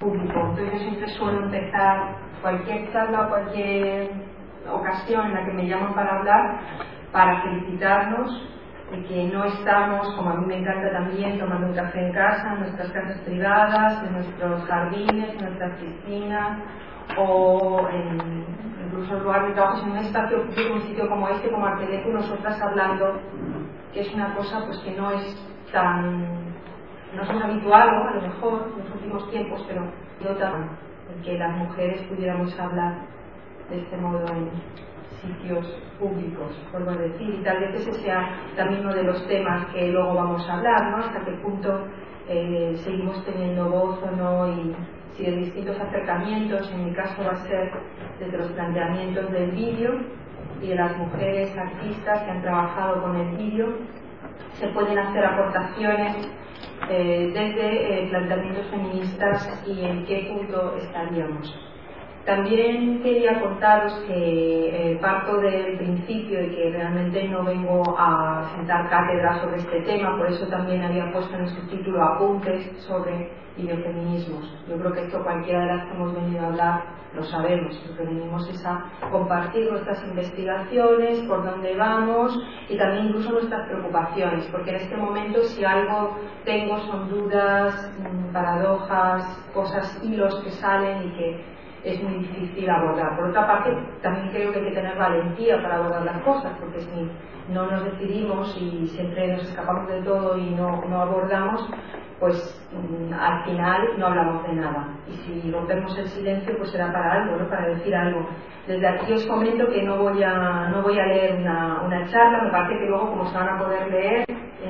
público. Entonces yo siempre suelo empezar cualquier charla, cualquier ocasión en la que me llaman para hablar, para felicitarnos de que no estamos, como a mí me encanta también, tomando un café en casa, en nuestras casas privadas, en nuestros jardines, en nuestras piscinas o incluso en lugar de trabajo, en un espacio público, un sitio como este, como Arteleco, nosotras hablando, que es una cosa pues que no es habitual, ¿no? A lo mejor en los últimos tiempos, pero yo también, que las mujeres pudiéramos hablar de este modo en sitios públicos, vuelvo a decir, y tal vez ese sea también uno de los temas que luego vamos a hablar, ¿no? Hasta qué punto seguimos teniendo voz o no, y si de distintos acercamientos, en mi caso va a ser desde los planteamientos del vídeo y de las mujeres artistas que han trabajado con el vídeo, se pueden hacer aportaciones desde planteamientos feministas y en qué punto estaríamos. También quería contaros que parto del principio de que realmente no vengo a sentar cátedra sobre este tema, por eso también había puesto en el subtítulo apuntes sobre videofeminismos. Yo creo que esto cualquiera de las que hemos venido a hablar lo sabemos, lo que venimos es a compartir nuestras investigaciones, por dónde vamos y también incluso nuestras preocupaciones, porque en este momento si algo tengo son dudas, paradojas, cosas, hilos que salen y que es muy difícil abordar. Por otra parte, también creo que hay que tener valentía para abordar las cosas, porque si no nos decidimos y siempre nos escapamos de todo y no abordamos, pues al final no hablamos de nada. Y si rompemos el silencio, pues será para algo, ¿no? Para decir algo. Desde aquí os comento que no voy a leer una charla, me parece que luego como se van a poder leer,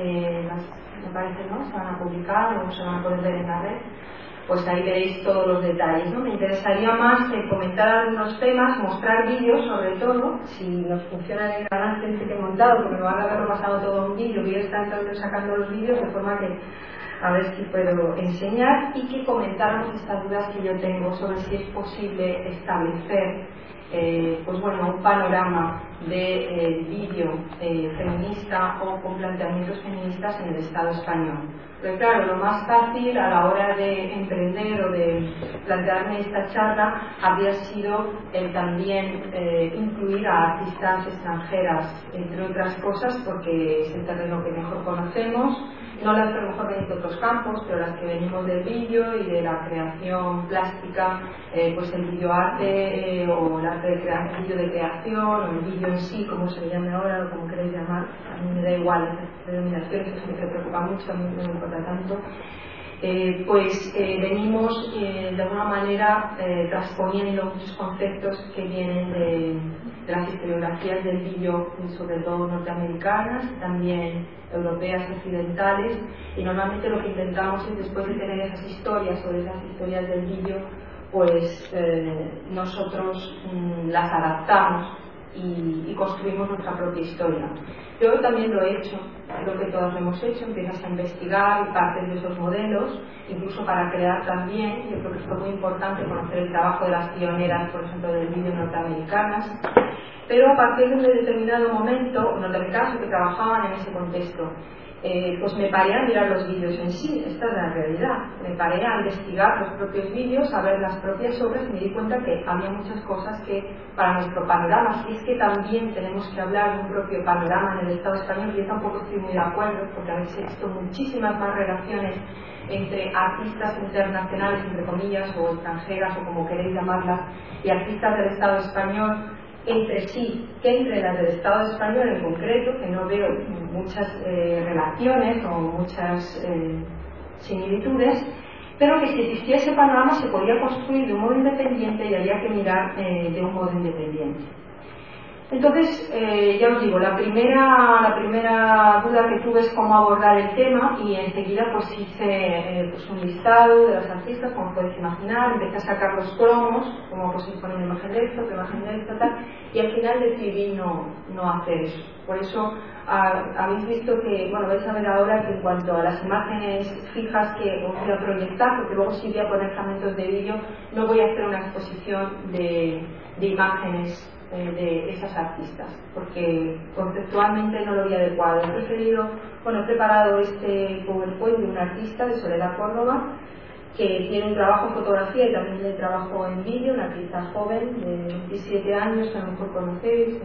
me parece, ¿no? Se van a publicar, luego se van a poder leer en la red, pues ahí veréis todos los detalles, ¿no? Me interesaría más comentar algunos temas, mostrar vídeos sobre todo, si nos funciona el canal que he montado, porque me van a haberlo pasado todo un vídeo, voy a estar entonces sacando los vídeos de forma que a ver si puedo enseñar y que comentáramos estas dudas que yo tengo sobre si es posible establecer pues bueno, un panorama de vídeo feminista o con planteamientos feministas en el Estado español. Pero claro, lo más fácil a la hora de emprender o de plantearme esta charla habría sido el también incluir a artistas extranjeras, entre otras cosas, porque es el terreno que mejor conocemos, no las que a lo mejor venimos de otros campos, pero las que venimos del vídeo y de la creación plástica, pues el videoarte o el arte de vídeo de creación o el vídeo en sí, como se le llame ahora o como queréis llamar, a mí me da igual la denominación, eso sí me preocupa mucho, a mí no me importa tanto. Venimos de alguna manera transponiendo muchos conceptos que vienen de las historiografías del vídeo, sobre todo norteamericanas, también europeas occidentales, y normalmente lo que intentamos es, después de tener esas historias o esas historias del vídeo, pues nosotros las adaptamos y construimos nuestra propia historia. Yo también lo he hecho, lo que todos hemos hecho, empiezas a investigar y partes de esos modelos, incluso para crear también. Yo creo que fue muy importante conocer el trabajo de las pioneras, por ejemplo, del vídeo norteamericanas, pero a partir de un determinado momento, norteamericanas que trabajaban en ese contexto, pues me paré a mirar los vídeos en sí, esta es la realidad. Me paré a investigar los propios vídeos, a ver las propias obras y me di cuenta que había muchas cosas que para nuestro panorama, si es que también tenemos que hablar de un propio panorama en el Estado español, y yo tampoco estoy muy de acuerdo, porque habéis visto muchísimas más relaciones entre artistas internacionales, entre comillas, o extranjeras, o como queréis llamarlas, y artistas del Estado español entre sí que entre las del Estado español en concreto, que no veo muchas relaciones o muchas similitudes, pero que si existía ese panorama se podía construir de un modo independiente y había que mirar de un modo independiente. Entonces, ya os digo, la primera duda que tuve es cómo abordar el tema, y enseguida pues hice pues un listado de las artistas, como podéis imaginar, empecé a sacar los cromos, como pues poner una imagen de esto, tal, y al final decidí no hacer eso. Por eso habéis visto que, bueno, vais a ver ahora que en cuanto a las imágenes fijas que os voy a proyectar, porque luego sí voy a poner fragmentos de vídeo, no voy a hacer una exposición de imágenes de esas artistas, porque conceptualmente no lo vi adecuado. He preparado este PowerPoint de una artista de Soledad Córdoba, que tiene un trabajo en fotografía y también tiene trabajo en vídeo, una artista joven de 27 años, que a lo mejor conocéis,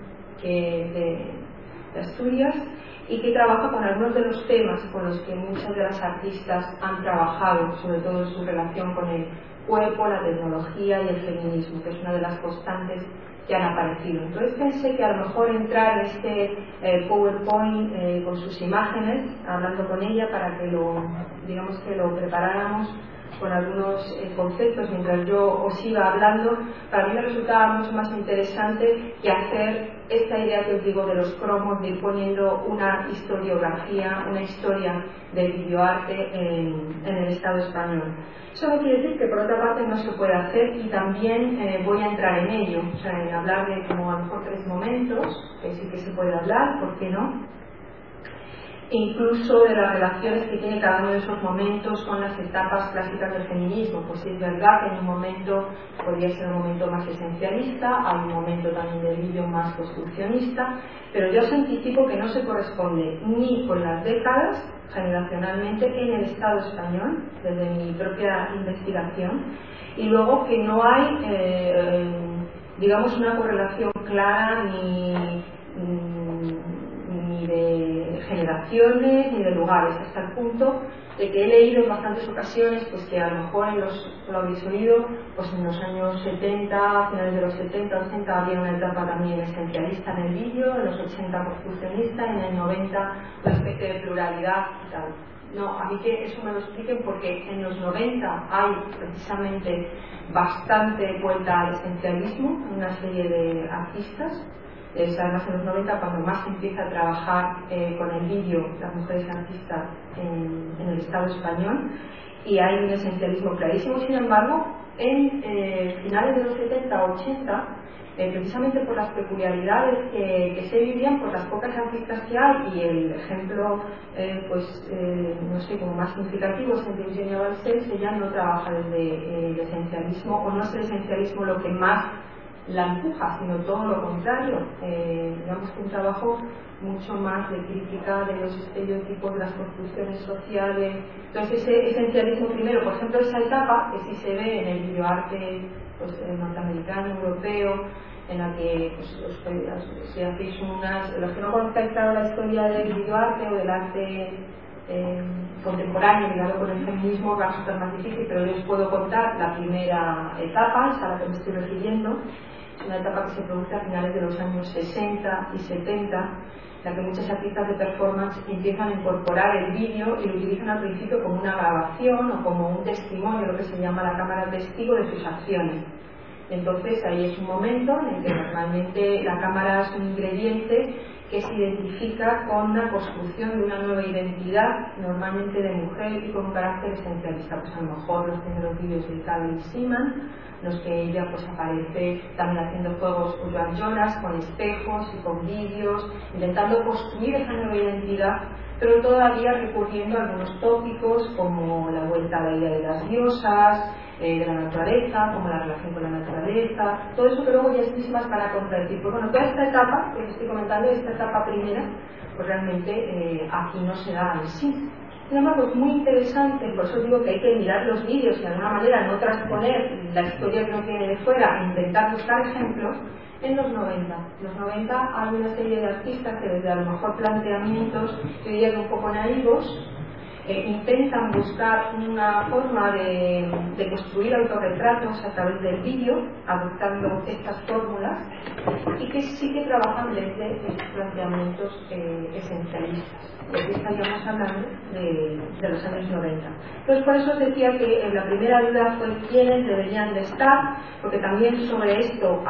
de Asturias, y que trabaja con algunos de los temas con los que muchas de las artistas han trabajado, sobre todo en su relación con el cuerpo, la tecnología y el feminismo, que es una de las constantes que han aparecido. Entonces pensé que a lo mejor entrar en este PowerPoint con sus imágenes, hablando con ella, para que lo preparáramos con algunos conceptos mientras yo os iba hablando, para mí me resultaba mucho más interesante que hacer esta idea que os digo de los cromos, de ir poniendo una historiografía, una historia del videoarte en el Estado español. Eso no quiere decir que por otra parte no se pueda hacer, y también voy a entrar en ello, o sea, en hablar de como a lo mejor 3 momentos, que sí que se puede hablar, ¿por qué no? E incluso de las relaciones que tiene cada uno de esos momentos con las etapas clásicas del feminismo. Pues sí, es verdad que en un momento podría ser un momento más esencialista, hay un momento también del vídeo más construccionista, pero yo os anticipo que no se corresponde ni con las décadas generacionalmente en el Estado español, desde mi propia investigación, y luego que no hay, digamos, una correlación clara ni de generaciones ni de lugares, hasta el punto de que he leído en bastantes ocasiones pues que a lo mejor lo habéis oído, pues en los años 70, a finales de los 70, 80 había una etapa también esencialista en el vídeo, en los 80 construccionista, en el 90 una especie de pluralidad y tal. No, a mí que eso me lo expliquen, porque en los 90 hay precisamente bastante vuelta al esencialismo en una serie de artistas. Es además en los 90 cuando más se empieza a trabajar con el vídeo, las mujeres artistas en el Estado español, y hay un esencialismo clarísimo. Sin embargo, en finales de los 70-80, precisamente por las peculiaridades que se vivían, por las pocas artistas que hay, y el ejemplo no sé, como más significativo es el de Eugenia Balcells. Ella no trabaja desde el esencialismo, o no es el esencialismo lo que más la empuja, sino todo lo contrario, digamos que un trabajo mucho más de crítica de los estereotipos, de las construcciones sociales. Entonces ese esencialismo primero, por ejemplo, esa etapa que sí se ve en el videoarte norteamericano, europeo, en la que si hacéis los que no conozcáis claro la historia del videoarte o del arte contemporáneo ligado con el feminismo, va a resultar más difícil, pero yo os puedo contar la primera etapa, es a la que me estoy refiriendo. Es una etapa que se produce a finales de los años 60 y 70, en la que muchas artistas de performance empiezan a incorporar el vídeo y lo utilizan al principio como una grabación o como un testimonio, lo que se llama la cámara testigo de sus acciones. Entonces ahí es un momento en el que normalmente la cámara es un ingrediente que se identifica con una construcción de una nueva identidad, normalmente de mujer y con un carácter esencialista. Pues a lo mejor los primeros vídeos de Carly Seaman, los que ella pues aparece también haciendo juegos con Jonas, con espejos y con vídeos, intentando construir esa nueva identidad, pero todavía recurriendo a algunos tópicos como la vuelta a la idea de las diosas, de la naturaleza, como la relación con la naturaleza, todo eso que luego ya es más para contradecir. Pues bueno, toda esta etapa que os estoy comentando, esta etapa primera, pues realmente aquí no se da en sí. Sin embargo, es muy interesante, por eso digo que hay que mirar los vídeos y de alguna manera no transponer la historia que nos viene de fuera e intentar buscar ejemplos. En los 90. En los 90 hay una serie de artistas que desde a lo mejor planteamientos, yo diría que un poco naivos, intentan buscar una forma de construir autorretratos a través del vídeo, adoptando estas fórmulas, y que sí que trabajan desde estos planteamientos esencialistas. De aquí estaríamos hablando de los años 90. Entonces, por eso os decía que la primera duda fue quiénes deberían de estar, porque también sobre esto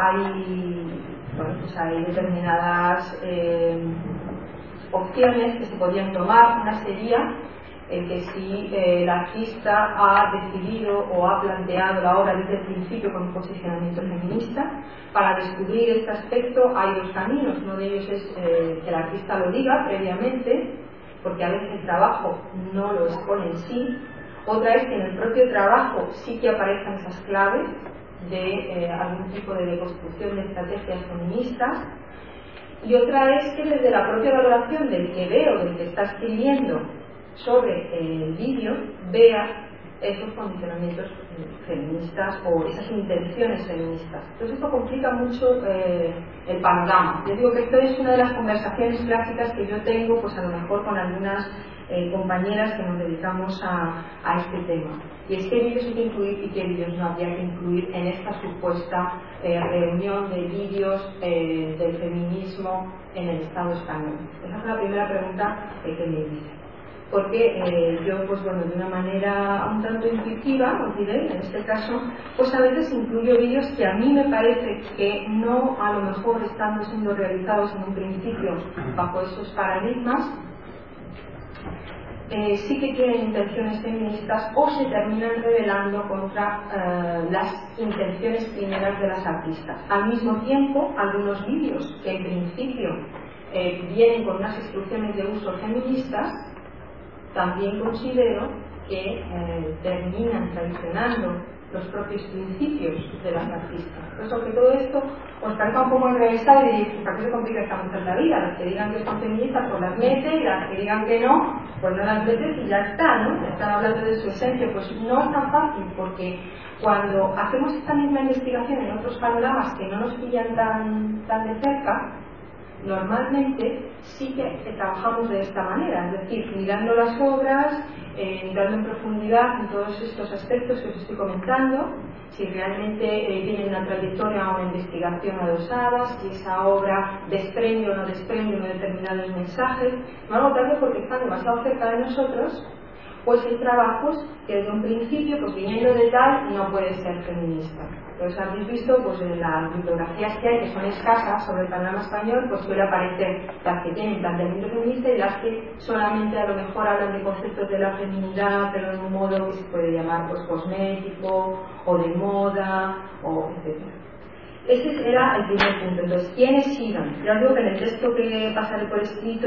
hay determinadas opciones que se podían tomar. Una sería que si el artista ha decidido o ha planteado la obra desde el principio con un posicionamiento feminista. Para descubrir este aspecto hay 2 caminos. Uno de ellos es que el artista lo diga previamente, porque a veces el trabajo no lo expone en sí. Otra es que en el propio trabajo sí que aparezcan esas claves de algún tipo de deconstrucción de estrategias feministas. Y otra es que desde la propia valoración del que ve o del que está escribiendo sobre el vídeo, vea esos condicionamientos feministas o esas intenciones feministas. Entonces esto complica mucho el panorama. Yo digo que esto es una de las conversaciones clásicas que yo tengo, pues a lo mejor con algunas compañeras que nos dedicamos a este tema. Y es qué vídeos hay que incluir y qué vídeos no habría que incluir en esta supuesta reunión de vídeos del feminismo en el Estado español. Esa es la primera pregunta que me hice. Porque yo, pues bueno, de una manera un tanto intuitiva, os diré, en este caso, pues a veces incluyo vídeos que a mí me parece que no, a lo mejor estando siendo realizados en un principio bajo esos paradigmas, sí que tienen intenciones feministas o se terminan rebelando contra las intenciones primeras de las artistas. Al mismo tiempo, algunos vídeos que en principio vienen con unas instrucciones de uso feministas, también considero que terminan traicionando los propios principios de las artistas. Por eso que todo esto os parezca un poco enrevesado y diréis, ¿para qué se complica esta mujer la vida? Las que digan que son feministas pues las mete, y las que digan que no, pues no las metes y ya está, ¿no? Están hablando de su esencia. Pues no es tan fácil, porque cuando hacemos esta misma investigación en otros panoramas que no nos pillan tan de cerca, normalmente sí que trabajamos de esta manera, es decir, mirando las obras, entrando en profundidad en todos estos aspectos que os estoy comentando, si realmente tiene una trayectoria o una investigación adosada, si esa obra desprende o no desprende unos determinados mensajes, no hago tanto porque están demasiado cerca de nosotros, pues hay trabajos que desde un principio, pues viniendo de tal, no puede ser feminista. Entonces habéis visto, pues en las bibliografías que hay, que son escasas sobre el panorama español, pues suele aparecer las que tienen planteamiento feminista y las que solamente a lo mejor hablan de conceptos de la feminidad, pero de un modo que se puede llamar pues cosmético, o de moda, o etc. Ese era el primer punto. Entonces, ¿quiénes sigan? Ya os digo que en el texto que pasaré por escrito,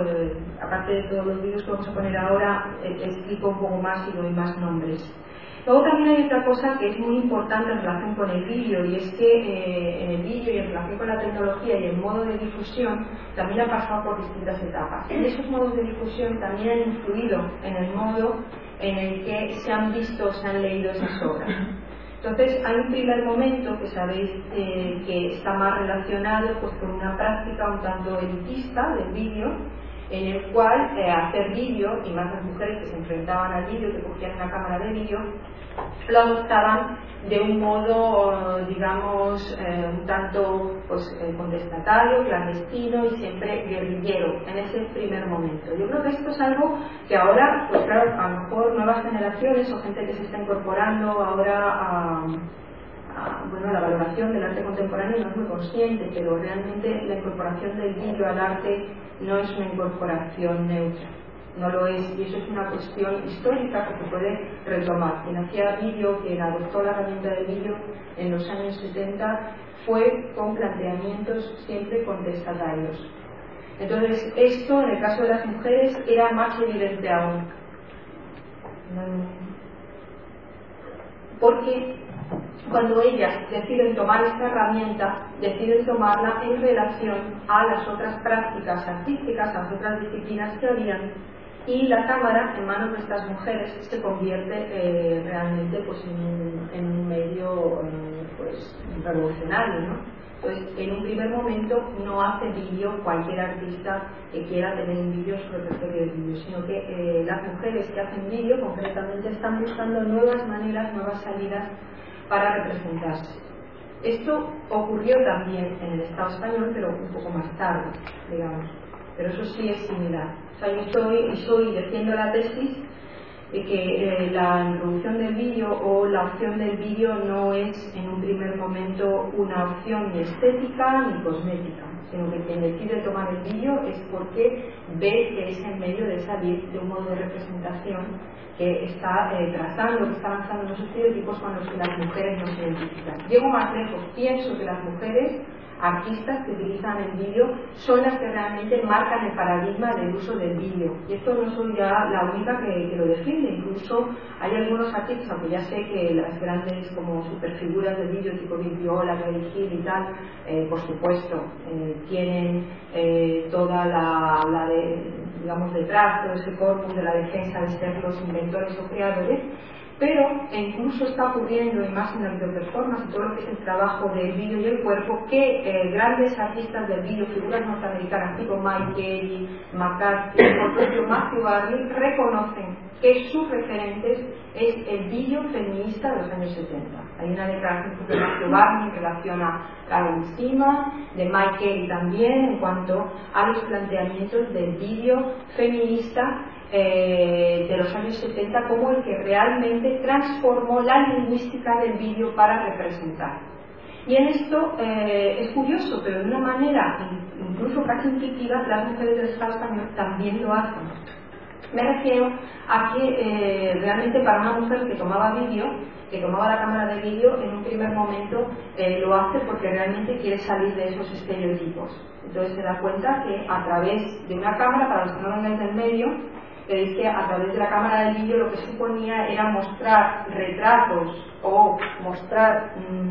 aparte de todos los vídeos que vamos a poner ahora, explico un poco más y doy más nombres. Luego también hay otra cosa que es muy importante en relación con el vídeo, y es que en el vídeo y en relación con la tecnología y el modo de difusión también ha pasado por distintas etapas. Y esos modos de difusión también han influido en el modo en el que se han visto o se han leído esas obras. Entonces hay un primer momento que sabéis que está más relacionado pues, con una práctica un tanto elitista del vídeo, en el cual hacer vídeo, y más las mujeres que se enfrentaban al vídeo, que cogían una cámara de vídeo, lo adoptaban de un modo, digamos, un tanto pues, contestatario, clandestino y siempre guerrillero en ese primer momento. Yo creo que esto es algo que ahora, pues claro, a lo mejor nuevas generaciones o gente que se está incorporando ahora bueno, la valoración del arte contemporáneo no es muy consciente, pero realmente la incorporación del vídeo al arte no es una incorporación neutra. No lo es, y eso es una cuestión histórica que se puede retomar. Quien hacía vídeo, quien adoptó la herramienta del vídeo en los años 70 fue con planteamientos siempre contestatarios. Entonces esto en el caso de las mujeres era más evidente aún, porque cuando ellas deciden tomar esta herramienta, deciden tomarla en relación a las otras prácticas artísticas, a las otras disciplinas que habían, y la cámara en manos de estas mujeres se convierte realmente pues, en un medio pues, revolucionario, ¿no? Entonces, en un primer momento no hace vídeo cualquier artista que quiera tener un vídeo sobre el repertorio del vídeo, sino que las mujeres que hacen vídeo concretamente están buscando nuevas maneras, nuevas salidas para representarse. Esto ocurrió también en el Estado español, pero un poco más tarde, digamos. Pero eso sí es similar. O sea, yo estoy defiendo la tesis de que la introducción del vídeo o la opción del vídeo no es en un primer momento una opción ni estética ni cosmética, sino que quien decide tomar el vídeo es porque ve que es el medio de salir de un modo de representación que está trazando, que está avanzando en los estereotipos con los que las mujeres no se identifican. Llego más lejos, pienso que las mujeres artistas que utilizan el vídeo son las que realmente marcan el paradigma del uso del vídeo, y esto no soy ya la única que lo defiende. Incluso hay algunos artistas, aunque ya sé que las grandes como superfiguras del vídeo tipo Bill Viola, Gary Hill y tal, por supuesto tienen toda la de, digamos, detrás todo ese corpus de la defensa de ser los inventores o creadores, pero incluso está ocurriendo, y más en la videoperformance y todo lo que es el trabajo del vídeo y el cuerpo, que grandes artistas del vídeo, figuras norteamericanas tipo Mike Kelly, McCarthy o el propio Matthew Barney, reconocen que sus referentes es el vídeo feminista de los años 70. Hay una declaración de Matthew Barney en relación a Carol Sima, de Mike Kelly también, en cuanto a los planteamientos del vídeo feminista de los años 70 como el que realmente transformó la lingüística del vídeo para representar. Y en esto es curioso, pero de una manera incluso casi intuitiva, las mujeres del Estado español también lo hacen. Me refiero a que realmente para una mujer que tomaba vídeo, que tomaba la cámara de vídeo, en un primer momento lo hace porque realmente quiere salir de esos estereotipos. Entonces se da cuenta que a través de una cámara, para los que no vengáis del medio, es que a través de la cámara del vídeo lo que suponía era mostrar retratos o mostrar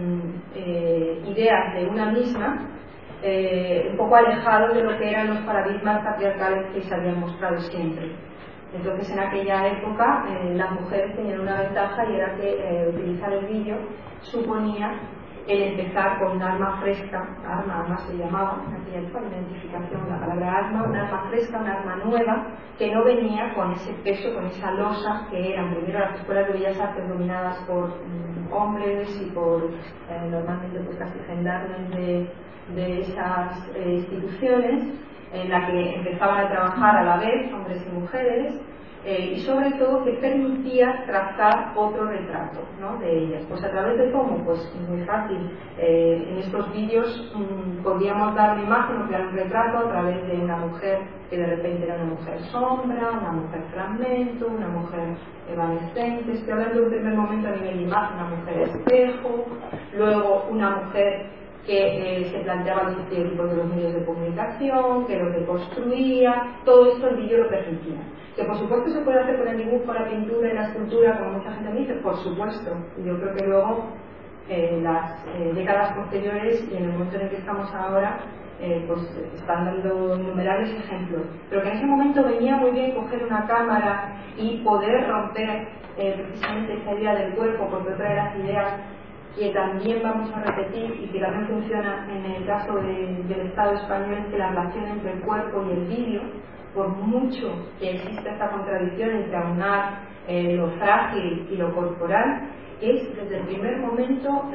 ideas de una misma, un poco alejados de lo que eran los paradigmas patriarcales que se habían mostrado siempre. Entonces en aquella época las mujeres tenían una ventaja, y era que utilizar el vídeo suponía el empezar con un arma fresca, arma se llamaba en aquella época, identificación, la palabra arma, un arma fresca, un arma nueva, que no venía con ese peso, con esa losa que eran primero las escuelas de bellas artes dominadas por hombres y por normalmente pues casi gendarmes de esas instituciones, en la que empezaban a trabajar a la vez hombres y mujeres, y sobre todo que permitía trazar otro retrato, ¿no?, de ellas. Pues a través de cómo, pues muy fácil, en estos vídeos podíamos dar una imagen o crear un retrato a través de una mujer que de repente era una mujer sombra, una mujer fragmento, una mujer evanescente. Estoy hablando de un primer momento a nivel de imagen, una mujer espejo, luego una mujer que se planteaba los estereotipos de los medios de comunicación, que lo que construía, todo esto el vídeo lo permitía. Que por supuesto se puede hacer con el dibujo, la pintura y la escultura, como mucha gente me dice, por supuesto. Yo creo que luego, en las décadas posteriores y en el momento en el que estamos ahora, pues están dando innumerables ejemplos. Pero que en ese momento venía muy bien coger una cámara y poder romper precisamente esa idea del cuerpo, porque otra de las ideas que también vamos a repetir y que también funciona en el caso del Estado español, es que la relación entre el cuerpo y el vídeo, por mucho que exista esta contradicción entre aunar lo frágil y lo corporal, es desde el primer momento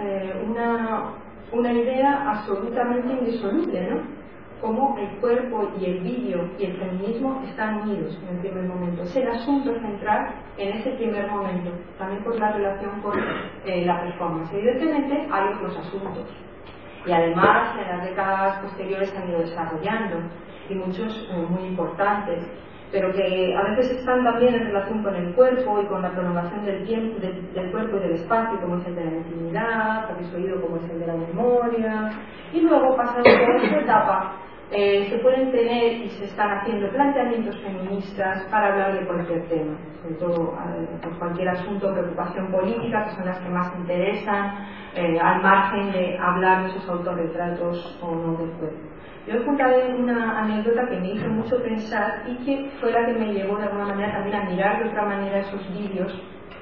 una idea absolutamente indisoluble, ¿no? Cómo el cuerpo y el vídeo y el feminismo están unidos en el primer momento. Es el asunto central en ese primer momento, también por la relación con la performance. Evidentemente hay otros asuntos, y además en las décadas posteriores se han ido desarrollando, y muchos muy importantes, pero que a veces están también en relación con el cuerpo y con la prolongación del tiempo, del cuerpo y del espacio, como es el de la intimidad, habéis oído como es el de la memoria, y luego pasando por esta etapa se pueden tener y se están haciendo planteamientos feministas para hablar de cualquier tema, sobre todo por cualquier asunto o preocupación política, que son las que más interesan, al margen de hablar de esos autorretratos o no del cuerpo. Yo os contaré una anécdota que me hizo mucho pensar y que fue la que me llevó de alguna manera también a mirar de otra manera esos vídeos,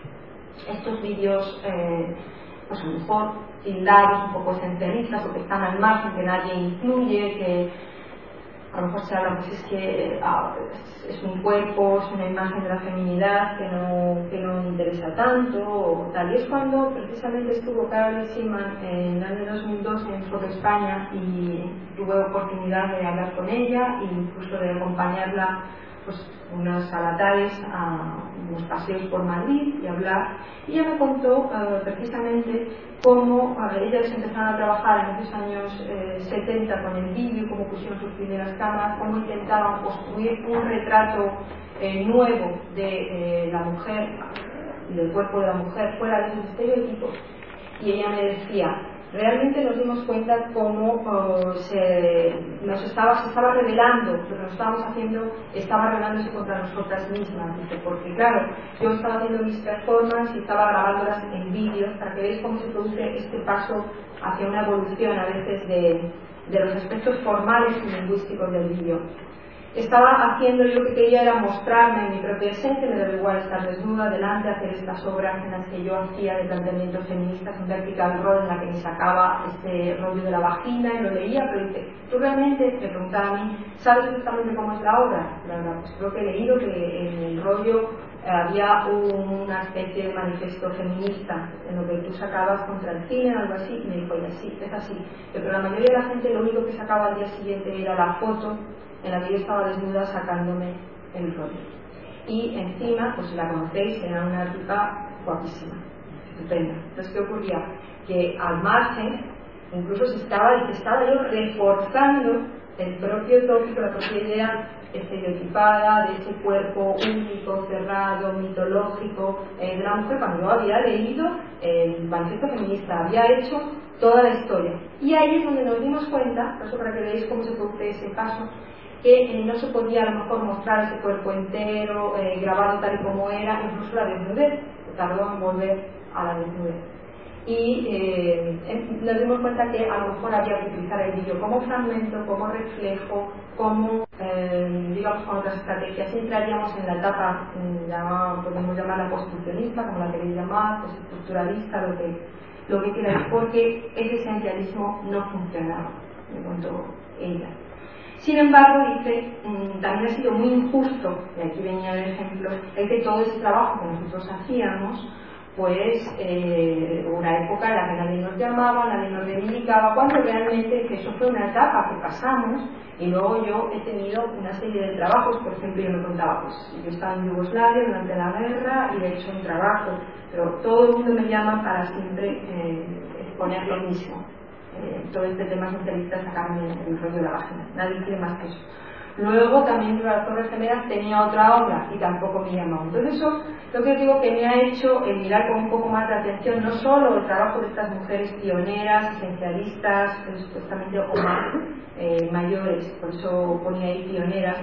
estos vídeos pues a lo mejor tildados, un poco centristas, o que están al margen, que nadie incluye, que a lo mejor se habla, pues es que es un cuerpo, es una imagen de la feminidad que no interesa tanto, o tal. Y es cuando precisamente estuvo Carol Seaman en el año 2002 en Foto España, y tuve oportunidad de hablar con ella e incluso de acompañarla pues unas avatares a unos paseos por Madrid y hablar. Y ella me contó precisamente cómo ellas empezaron a trabajar en esos años 70 con el vídeo, cómo pusieron sus primeras cámaras, cómo intentaban construir un retrato nuevo de la mujer y del cuerpo de la mujer fuera de esos estereotipos. Y ella me decía, realmente nos dimos cuenta cómo se estaba revelando, lo que nos estábamos haciendo estaba revelándose contra nosotras mismas, dice, porque claro, yo estaba haciendo mis performances y estaba grabándolas en vídeos para que veáis cómo se produce este paso hacia una evolución a veces de los aspectos formales y lingüísticos del vídeo. estaba haciendo, yo lo que quería era mostrarme en mi propia esencia, me daba igual estar desnuda delante, hacer estas obras en las que yo hacía de planteamientos feministas en Vertical Road, en la que me sacaba este rollo de la vagina y lo leía, pero dice, ¿tú realmente, me preguntaba a mí, sabes exactamente cómo es la obra? La verdad, pues creo que he leído que en el rollo había una especie de manifiesto feminista en lo que tú sacabas contra el cine o algo así, y me dijo, ya sí, es así, pero la mayoría de la gente lo único que sacaba al día siguiente era la foto en la que yo estaba desnuda sacándome el rollo. Y encima, pues si la conocéis, era una tipa guapísima, estupenda. Entonces, ¿qué ocurría? Que al margen, incluso estaba yo reforzando el propio tópico, la propia idea estereotipada de ese cuerpo único, cerrado, mitológico de la mujer, cuando yo había leído el manifiesto feminista, había hecho toda la historia. Y ahí es donde nos dimos cuenta, por eso para que veáis cómo se produce ese paso, que no se podía a lo mejor mostrar ese cuerpo entero, grabado tal y como era, incluso la desnudez, tardó en volver a la desnudez. Y nos dimos cuenta que a lo mejor había que utilizar el vídeo como fragmento, como reflejo, como, digamos, con otras estrategias. Y entraríamos en la etapa, podemos llamarla construccionista, como la queréis llamar, postestructuralista, lo que queráis, porque ese esencialismo no funcionaba, me contó ella. Sin embargo, dice, también ha sido muy injusto, y aquí venía el ejemplo, el que todo ese trabajo que nosotros hacíamos, pues una época en la que nadie nos llamaba, nadie nos reivindicaba, cuando realmente eso fue una etapa que pasamos, y luego yo he tenido una serie de trabajos. Por ejemplo, yo me contaba, pues yo estaba en Yugoslavia durante la guerra y he hecho un trabajo, pero todo el mundo me llama para siempre exponer lo mismo. Todo este tema socialista, sacarme el rollo de la vagina, nadie quiere más que eso. Luego también las Torres Gemelas tenía otra obra y tampoco me llamó. Entonces eso, lo que digo, que me ha hecho mirar con un poco más de atención no solo el trabajo de estas mujeres pioneras, esencialistas, supuestamente o más mayores, por eso ponía ahí pioneras,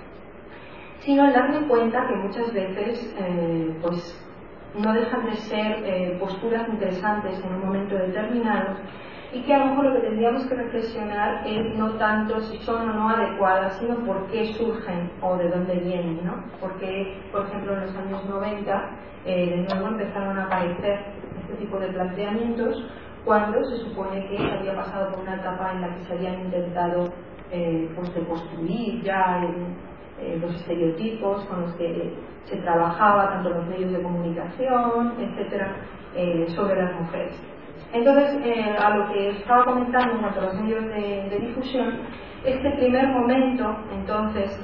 sino el darme cuenta que muchas veces pues no dejan de ser posturas interesantes en un momento determinado, y que a lo mejor lo que tendríamos que reflexionar es no tanto si son o no adecuadas, sino por qué surgen o de dónde vienen, ¿no? Porque, por ejemplo, en los años 90 de nuevo empezaron a aparecer este tipo de planteamientos, cuando se supone que se había pasado por una etapa en la que se habían intentado pues deconstruir ya los estereotipos con los que se trabajaba tanto en los medios de comunicación, etcétera, sobre las mujeres. Entonces, a lo que estaba comentando en cuanto a los medios de difusión, este primer momento, entonces,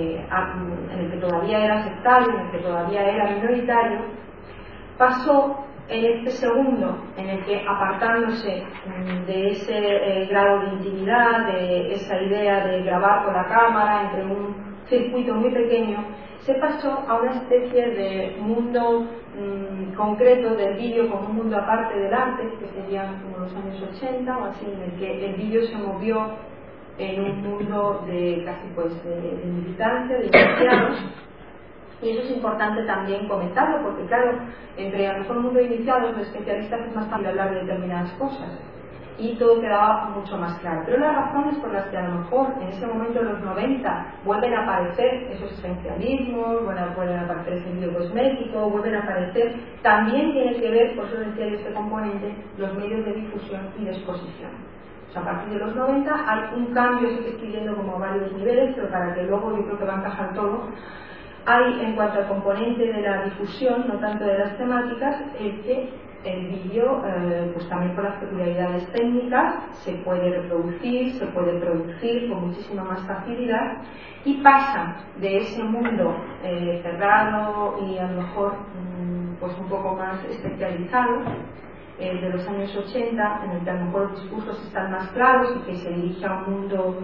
en el que todavía era sectario, en el que todavía era minoritario, pasó en este segundo, en el que, apartándose de ese grado de intimidad, de esa idea de grabar con la cámara entre un circuito muy pequeño, se pasó a una especie de mundo concreto del vídeo como un mundo aparte del arte, que serían como los años 80 o así, en el que el vídeo se movió en un mundo de casi pues de militancia, de iniciados. Y eso es importante también comentarlo, porque claro, entre a lo mejor un mundo de iniciados, los especialistas, es más fácil hablar de determinadas cosas y todo quedaba mucho más claro. Pero las razones por las que a lo mejor en ese momento, en los 90, vuelven a aparecer esos esencialismos, vuelven a aparecer ese vídeo cosmético, vuelven a aparecer, también tiene que ver, por eso decía este componente, los medios de difusión y de exposición. O sea, a partir de los 90 hay un cambio, sí que estoy viendo como varios niveles, pero para que luego yo creo que va a encajar todo. Hay, en cuanto al componente de la difusión, no tanto de las temáticas, el que el vídeo, pues también por las peculiaridades técnicas, se puede reproducir, se puede producir con muchísima más facilidad, y pasa de ese mundo cerrado y a lo mejor pues un poco más especializado de los años 80, en el que a lo mejor los discursos están más claros y que se dirige a un mundo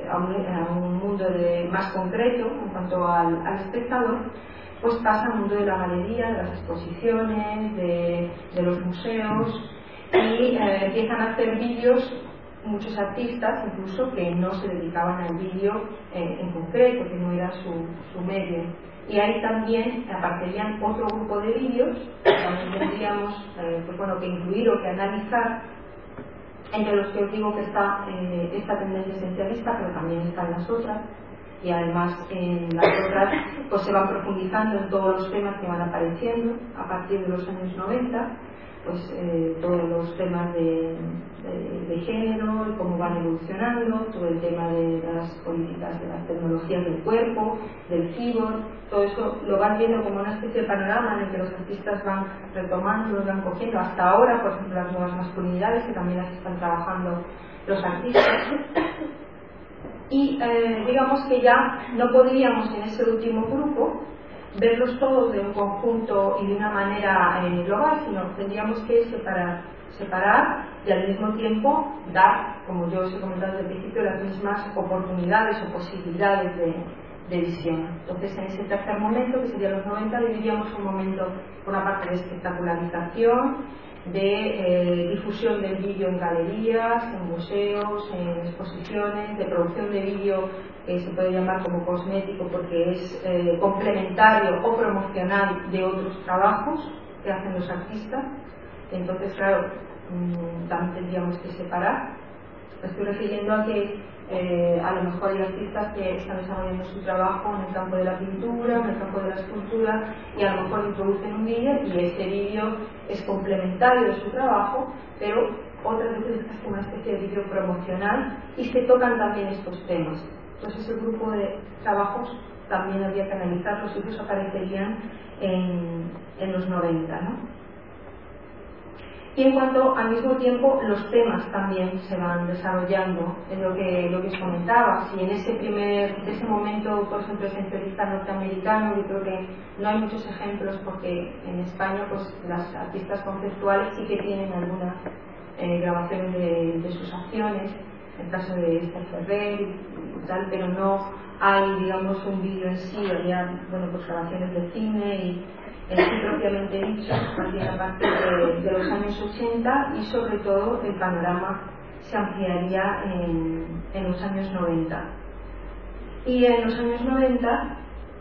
más concreto en cuanto al espectador, pues pasa al mundo de la galería, de las exposiciones, de los museos, y empiezan a hacer vídeos muchos artistas, incluso que no se dedicaban al vídeo en concreto, que no era su medio. Y ahí también aparecerían otro grupo de vídeos que también tendríamos que incluir o que analizar, entre los que os digo que está esta tendencia esencialista, pero también están las otras, y además en las otras pues se van profundizando en todos los temas que van apareciendo a partir de los años 90, pues todos los temas de género y cómo van evolucionando, todo el tema de las políticas de las tecnologías del cuerpo, del cyborg, todo eso lo van viendo como una especie de panorama en el que los artistas van retomando, van cogiendo hasta ahora, por ejemplo, las nuevas masculinidades que también las están trabajando los artistas. Y digamos que ya no podríamos en ese último grupo verlos todos de un conjunto y de una manera global, sino tendríamos que separar y al mismo tiempo dar, como yo os he comentado desde el principio, las mismas oportunidades o posibilidades de visión. Entonces, en ese tercer momento, que sería los 90, dividiríamos un momento por una parte de espectacularización, de difusión del vídeo en galerías, en museos, en exposiciones, de producción de vídeo que se puede llamar como cosmético porque es complementario o promocional de otros trabajos que hacen los artistas. Entonces, claro, también tendríamos que separar. Me estoy refiriendo a que a lo mejor hay artistas que están desarrollando su trabajo en el campo de la pintura, en el campo de la escultura, y a lo mejor introducen un vídeo y ese vídeo es complementario de su trabajo, pero otras veces es como una especie de vídeo promocional y se tocan también estos temas. Entonces ese grupo de trabajos también habría que analizarlos y ellos aparecerían en los 90, ¿no? Y en cuanto al mismo tiempo los temas también se van desarrollando, en lo que os comentaba. Si en ese momento, por ejemplo, es centralista norteamericano, yo creo que no hay muchos ejemplos porque en España pues las artistas conceptuales sí que tienen algunas grabaciones de sus acciones, en el caso de Esther Ferrer y tal, pero no hay, digamos, un vídeo en sí, había, bueno, pues grabaciones de cine y en sí propiamente dicho, a partir de los años 80, y sobre todo el panorama se ampliaría en los años 90. Y en los años 90,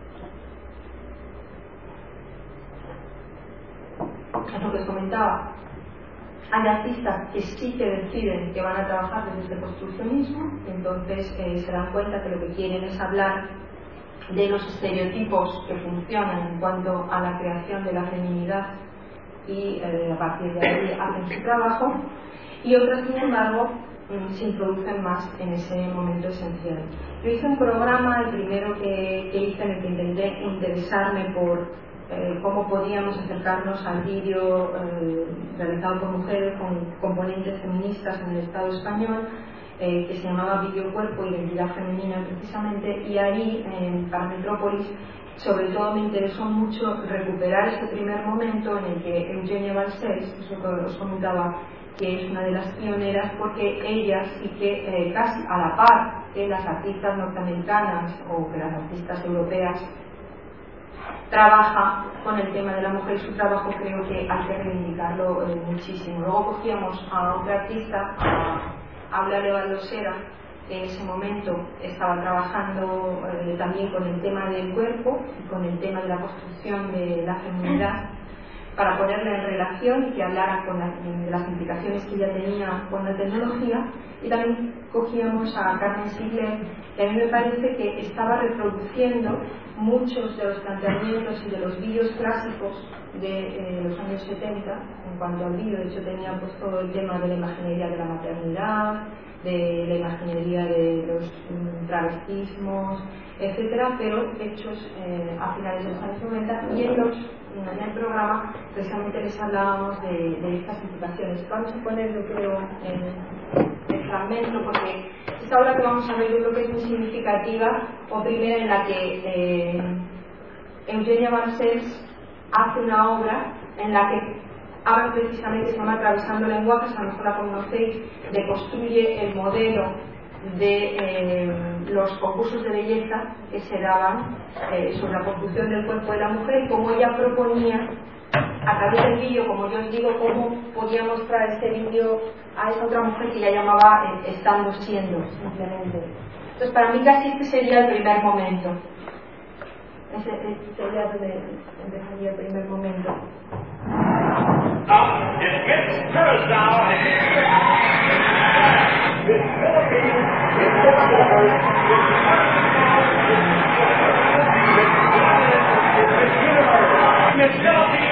es lo que os comentaba, hay artistas que sí que deciden que van a trabajar desde el construccionismo, entonces se dan cuenta que lo que quieren es hablar de los estereotipos que funcionan en cuanto a la creación de la feminidad y a partir de ahí hacen su trabajo, y otras, sin embargo, se introducen más en ese momento esencial. Yo hice un programa, el primero que hice, en el que intenté interesarme por cómo podíamos acercarnos al vídeo realizado por mujeres con componentes feministas en el Estado español, que se llamaba Vídeo Cuerpo, Identidad Femenina precisamente, y ahí para Metrópolis sobre todo me interesó mucho recuperar ese primer momento en el que Eugenia Balcells, que os comentaba que es una de las pioneras, porque ella sí que casi a la par que las artistas norteamericanas o que las artistas europeas trabaja con el tema de la mujer, y su trabajo creo que hay que reivindicarlo muchísimo. Luego cogíamos a otra artista, a Eulalia Baldosera, que en ese momento estaba trabajando también con el tema del cuerpo y con el tema de la construcción de la feminidad, para ponerla en relación y que hablara de las implicaciones que ella tenía con la tecnología. Y también cogíamos a Carmen Sigler, que a mí me parece que estaba reproduciendo muchos de los planteamientos y de los vídeos clásicos de los años 70 en cuanto al vídeo. De hecho tenía pues todo el tema de la imaginería de la maternidad, de la imaginería de los travestismos, etcétera, pero hechos a finales de los años 90, y en el programa precisamente les hablábamos de estas implicaciones. Vamos a poner, yo creo, el fragmento, porque esta obra que vamos a ver yo creo que es muy significativa, o primera en la que Eugenia Balcells hace una obra en la que habla precisamente, se llama Atravesando lenguajes, a lo mejor la conocéis, deconstruye el modelo de los concursos de belleza que se daban sobre la construcción del cuerpo de la mujer, y cómo ella proponía a través del vídeo, como yo os digo, cómo podía mostrar este vídeo a esa otra mujer que ella llamaba estando siendo, simplemente. Entonces para mí casi este sería el primer momento. Ese sería donde empezaría el primer momento. Miss Philippines,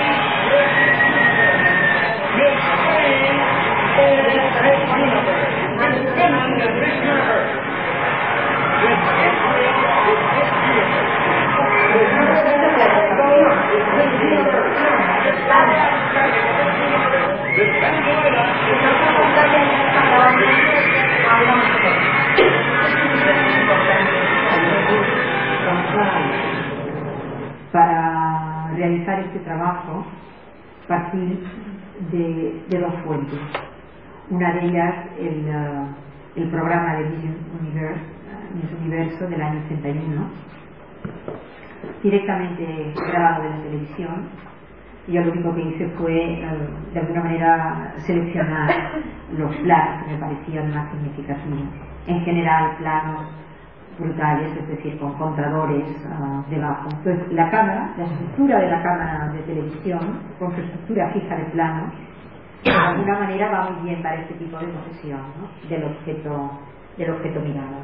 Miss Spain, Miss Universe, Miss Finland is Miss Universe, Miss Israel is Miss Universe, Miss Mexico is Miss Universe, Miss Canada is Miss Universe, Miss Venezuela is Miss Para realizar este trabajo partir de dos fuentes. Una de ellas el programa de Miss Universo del año 81, directamente grabado de la televisión. Yo lo único que hice fue de alguna manera seleccionar los planos que me parecían más significativos. En general planos brutales, es decir, con contadores debajo. Entonces la cámara, la estructura de la cámara de televisión, con su estructura fija de plano, de alguna manera va muy bien para este tipo de profesión, ¿no? del objeto mirado.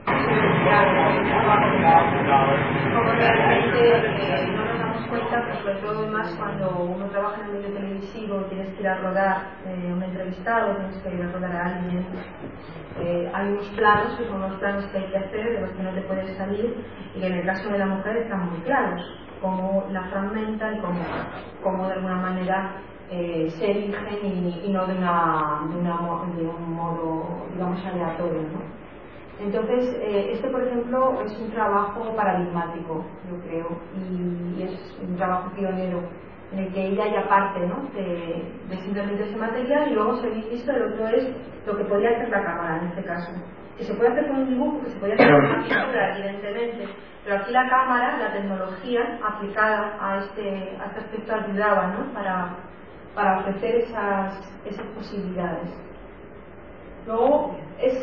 Como realmente no nos damos cuenta, pues sobre todo más cuando uno trabaja en el medio televisivo, tienes que ir a rodar un entrevistado, tienes que ir a rodar a alguien. Hay unos planos que son los planos que hay que hacer, de los que no te puedes salir, y que en el caso de la mujer están muy claros, cómo la fragmentan y cómo de alguna manera se eligen y no de un modo, digamos, aleatorio, ¿no? Entonces, este, por ejemplo, es un trabajo paradigmático, yo creo, y es un trabajo pionero en el que ella ya parte, ¿no? de simplemente ese material, y luego se habéis visto, el otro es lo que podría hacer la cámara en este caso. Que se puede hacer con un dibujo, que se puede hacer con una pintura, evidentemente, pero aquí la cámara, la tecnología aplicada a este aspecto ayudaba, ¿no? para ofrecer esas posibilidades. Luego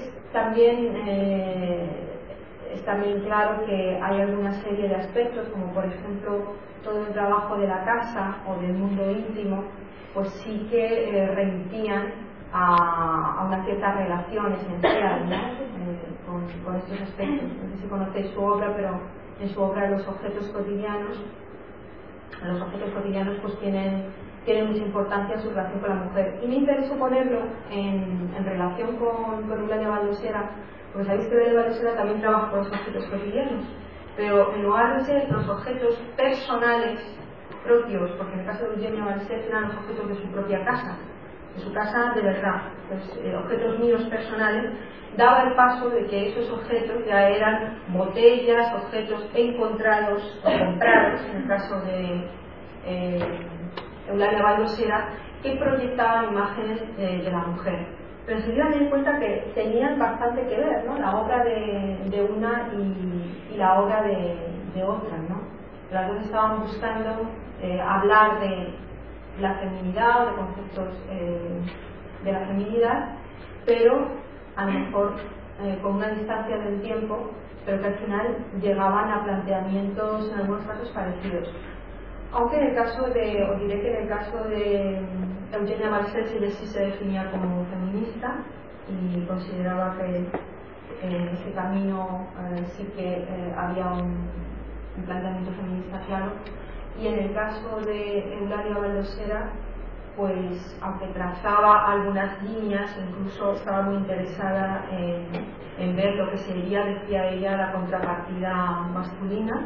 es también claro que hay alguna serie de aspectos, como por ejemplo todo el trabajo de la casa o del mundo íntimo, pues sí que remitían a una cierta relación esencial, ¿no? con estos aspectos. No sé si conocéis su obra, pero en su obra los objetos cotidianos pues tienen mucha importancia en su relación con la mujer. Y me interesó ponerlo en relación con Eulalia Baldosera, porque sabéis que Eulalia Baldosera también trabaja con los objetos cotidianos, pero en lugar de ser los objetos personales propios, porque en el caso de Eugenia Balset eran los objetos de su propia casa, de su casa de verdad, pues, objetos míos personales, daba el paso de que esos objetos ya eran botellas, objetos encontrados o comprados, en el caso de Eulalia Baldosera, que proyectaban imágenes de la mujer. Pero se dieron cuenta que tenían bastante que ver, ¿no? La obra de una y la obra de otra, ¿no? Las dos estaban buscando hablar de la feminidad o de conceptos de la feminidad, pero a lo mejor con una distancia del tiempo, pero que al final llegaban a planteamientos en algunos casos parecidos. Aunque en el caso os diré que en el caso de Eugenia Balset sí se definía como feminista y consideraba que en ese camino sí que había un planteamiento feminista claro. Y en el caso de Eulalia Baldosera, pues aunque trazaba algunas líneas, incluso estaba muy interesada en ver lo que sería, decía ella, la contrapartida masculina,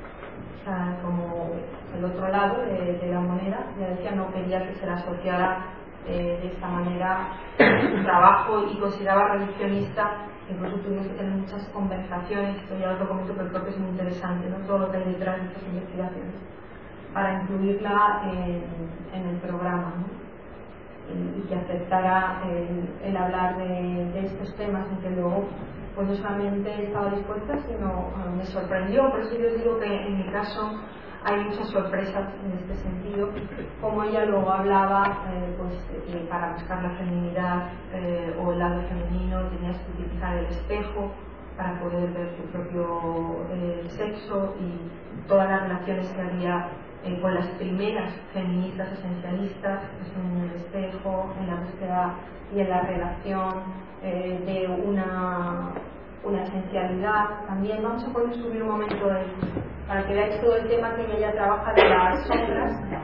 como el otro lado de la moneda. Ya decía, no quería que se la asociara de esta manera su trabajo, y consideraba reduccionista. Incluso tuvimos que tener muchas conversaciones, esto ya os lo comento porque creo que es muy interesante, ¿no? Todo lo que hay detrás de estas investigaciones, para incluirla en el programa, ¿no? Y que aceptara el hablar de estos temas, en que luego pues no solamente estaba dispuesta, sino me sorprendió. Por eso yo digo que en mi caso hay muchas sorpresas en este sentido, como ella luego hablaba para buscar la feminidad o el lado femenino tenías que utilizar el espejo para poder ver tu propio sexo, y todas las relaciones que había con las primeras feministas esencialistas, pues en el espejo, en la búsqueda y en la relación de una esencialidad. También vamos a poder subir un momento para que veáis todo el tema que ella trabaja de las sombras,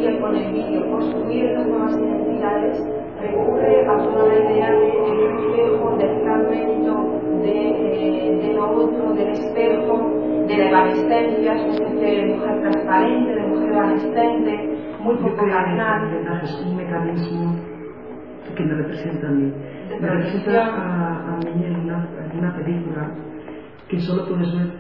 consigue con el vídeo construir estas nuevas identidades, recurre a toda la idea del reflejo, del fragmento, de lo otro, del espejo, de la evanescencia, es una especie de mujer transparente, de mujer evanescente, muy poco carnal. Es un mecanismo que me representa a mí. Me representa a mí en una película que solo puedes ver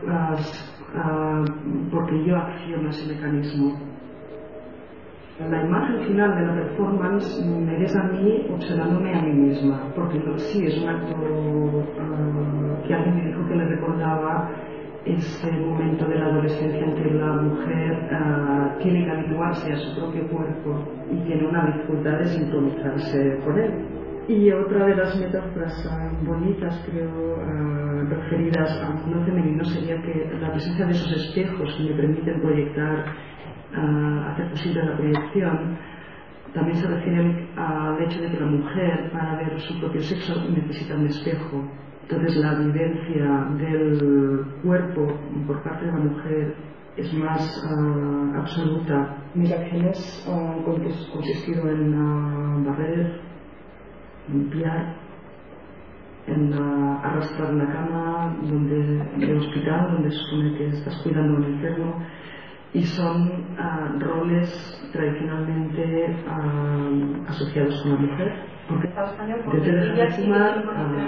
porque yo acciono ese mecanismo. La imagen final de la performance me ves a mí observándome a mí misma, porque sí es un acto que alguien me dijo que le recordaba ese momento de la adolescencia en que la mujer tiene que habituarse a su propio cuerpo y tiene una dificultad de sincronizarse con él. Y otra de las metáforas bonitas, creo, referidas al mundo femenino sería que la presencia de esos espejos que me permiten proyectar, hacer posible la proyección, también se refiere al hecho de que la mujer, para ver su propio sexo, necesita un espejo. Entonces la vivencia del cuerpo por parte de la mujer es más absoluta. Mis acciones han consistido en barrer, limpiar, en arrastrar la cama de hospital donde se supone que estás cuidando a un enfermo, y son roles tradicionalmente asociados con la mujer. Porque desde dejar de fumar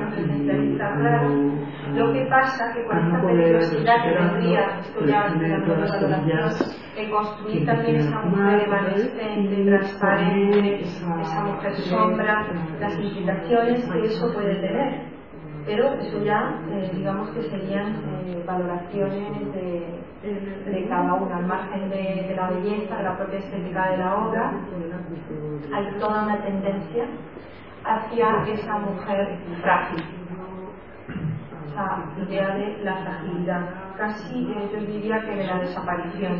lo que pasa que con esta peligrosidad que tendría, esto ya construir también esa mujer evanescente, transparente, esa mujer sombra, las implicaciones que eso puede tener. Pero eso ya, digamos que serían valoraciones de cada una, al margen de la belleza, de la propia estética de la obra. Hay toda una tendencia hacia esa mujer frágil, esa idea de la fragilidad, casi yo diría que de la desaparición.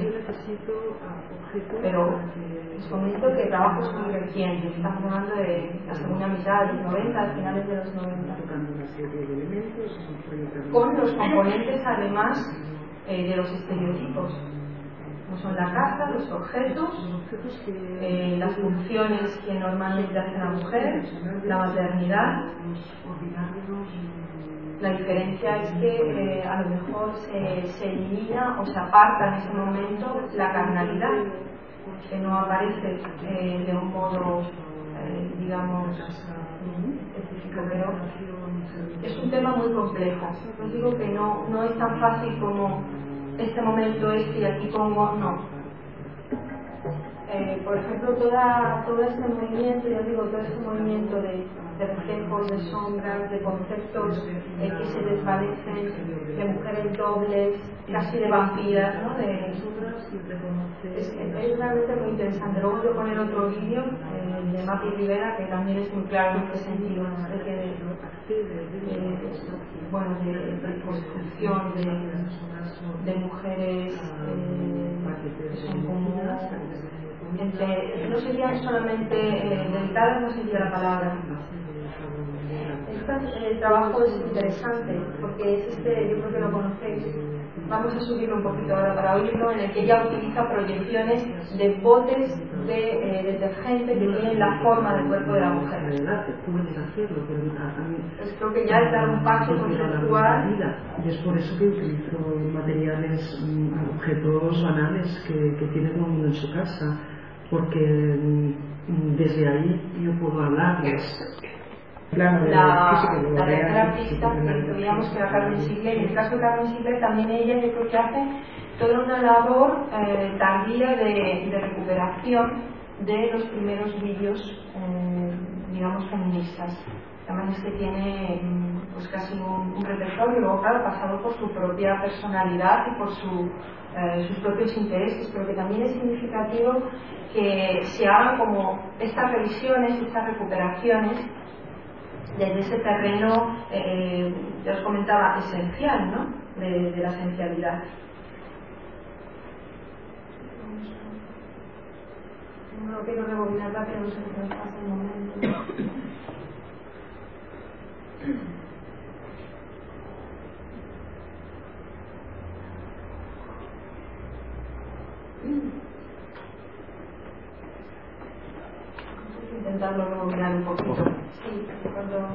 Pero es un momento que el trabajo es muy reciente, estamos hablando de la segunda mitad de los 90, a finales de los 90, con los componentes además de los estereotipos, como son la casa, los objetos, las funciones que normalmente hace la mujer, la maternidad. La diferencia es que a lo mejor se elimina o se aparta en ese momento la carnalidad, que no aparece de un modo, digamos, específico, pero es un tema muy complejo. Os digo que no es tan fácil como este momento y aquí pongo, no. Por ejemplo, todo este movimiento, ya digo, todo este movimiento de reflejos, de sombras, de conceptos que se desvanecen, de mujeres dobles, casi de vampiras, ¿no? Es realmente muy interesante. Luego voy a poner otro vídeo de Mapi Rivera, que también es muy claro en este sentido, una especie de construcción de mujeres que son como no serían solamente delicadas, no sería la palabra. El trabajo es interesante porque es yo creo que lo conocéis. Vamos a subirlo un poquito ahora para oírlo, en el que ella utiliza proyecciones de botes de detergente que tienen la forma del cuerpo de la mujer. Pues creo que ya es dar un paso conceptual. Y es por eso que utilizo materiales, objetos banales que tiene todo el mundo en su casa, porque desde ahí yo puedo hablarles. La tercera artista que veíamos que era Carmen Sigler, y en el caso de Carmen Sigler también ella yo creo que hace toda una labor tardía de recuperación de los primeros vídeos digamos feministas. Además es que tiene pues casi un repertorio, luego claro, pasado por su propia personalidad y por sus propios intereses, pero que también es significativo que se hagan como estas revisiones, estas recuperaciones desde ese terreno, ya os comentaba, esencial, ¿no? De la esencialidad. No quiero rebobinar rápido, no sé qué nos pasa en el momento. intentarlo rebobinar un poquito. Sí, cuando...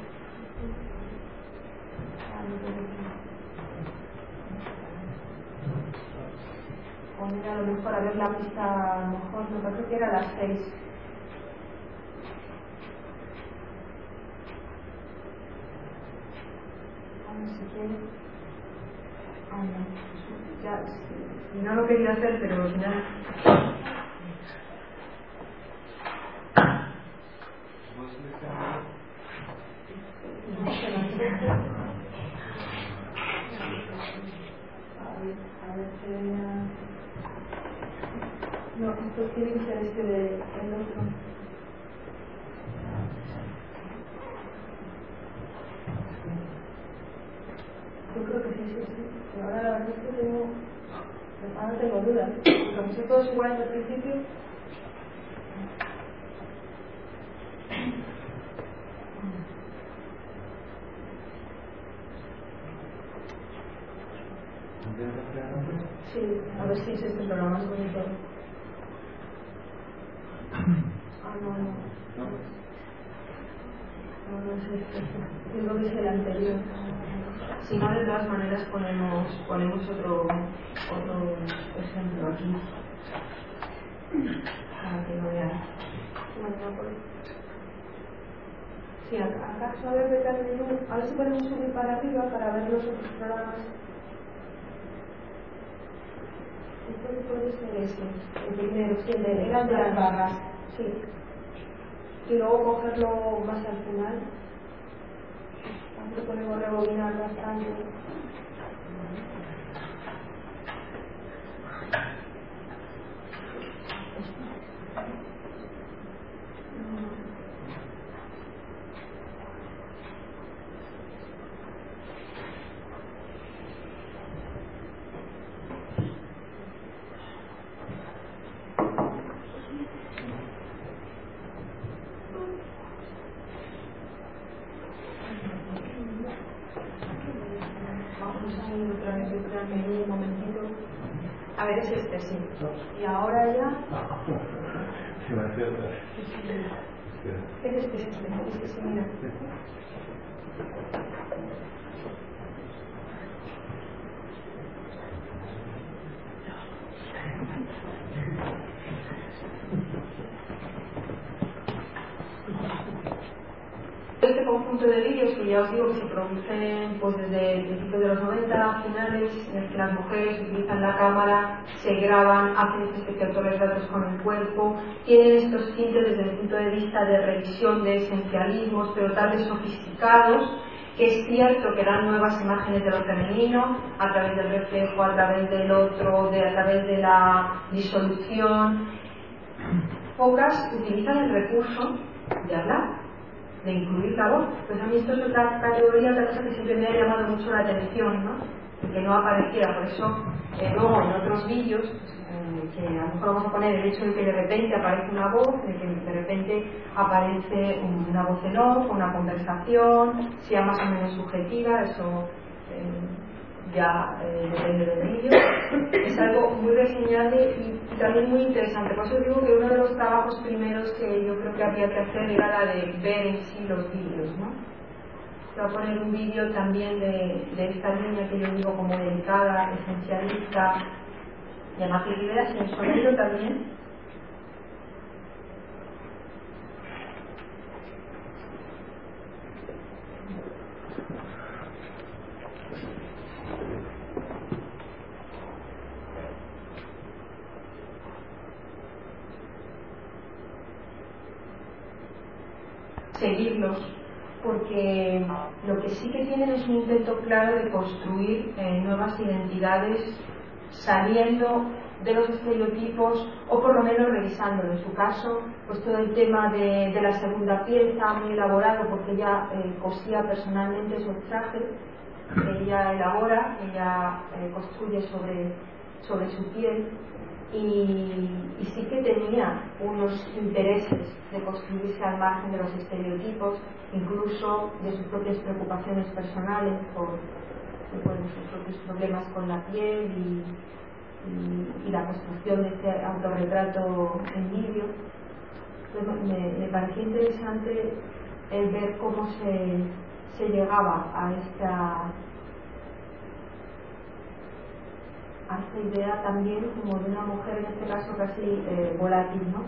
Poner a lo mejor a ver la pista, a lo mejor me parece que era a las 6. Si quiere. No. Ya, si no lo quería hacer, pero ya. No, esto tiene que ser este del otro. Yo creo que sí. Pero ahora la verdad es que ahora tengo dudas. Como si todos iguales al principio. Sí, a ver si es esto es lo más bonito. No es este. Yo creo que es el anterior. Si no, de todas maneras ponemos otro ejemplo aquí para que lo vean. Sí, acá suave de el menú. A ver si podemos subir para arriba para ver los otros programas. Esto puede ser ese, el primero, sí, era de las barras. Sí. Y luego cogerlo más al final. Aquí podemos rebobinar bastante. Un momentito. A ver, es este, sí. Y ahora ya. Es este, mira. Este conjunto de vídeos que ya os digo que se producen pues desde principios de los 90 finales, en el que las mujeres utilizan la cámara, se graban, hacen esta especie de autorretratos con el cuerpo, tienen estos tintes desde el punto de vista de revisión de esencialismos, pero tal vez sofisticados, que es cierto que dan nuevas imágenes de lo femenino a través del reflejo, a través del otro, a través de la disolución. Pocas utilizan el recurso de hablar, de incluir la voz. Pues a mí esto es otra categoría, otra cosa que siempre me ha llamado mucho la atención, ¿no? Que no apareciera. Por eso luego en otros vídeos que a lo mejor vamos a poner el hecho de que de repente aparece una voz, de que de repente aparece una voz en off, una conversación, sea más o menos subjetiva, eso ya depende del vídeo. Es algo muy reseñable y también muy interesante. Por eso digo que uno de los trabajos primeros que yo creo que había que hacer era la de ver en sí los vídeos, ¿no? Voy a poner un vídeo también de esta línea que yo digo como delicada, esencialista, llamarle ideas, y el sonido también. Seguirlos, porque lo que sí que tienen es un intento claro de construir nuevas identidades saliendo de los estereotipos o por lo menos revisándolo. En su caso, pues todo el tema de la segunda pieza muy elaborado, porque ella cosía personalmente esos trajes, ella elabora, ella construye sobre su piel. Y sí que tenía unos intereses de construirse al margen de los estereotipos, incluso de sus propias preocupaciones personales por sus propios problemas con la piel y la construcción de este autorretrato en vídeo. Me pareció interesante el ver cómo se llegaba a esta idea también como de una mujer, en este caso casi volátil, ¿no?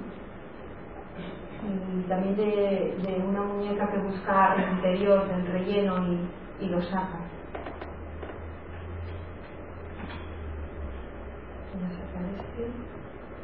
Y también de una muñeca que busca el interior del relleno y lo saca. Voy a sacar este.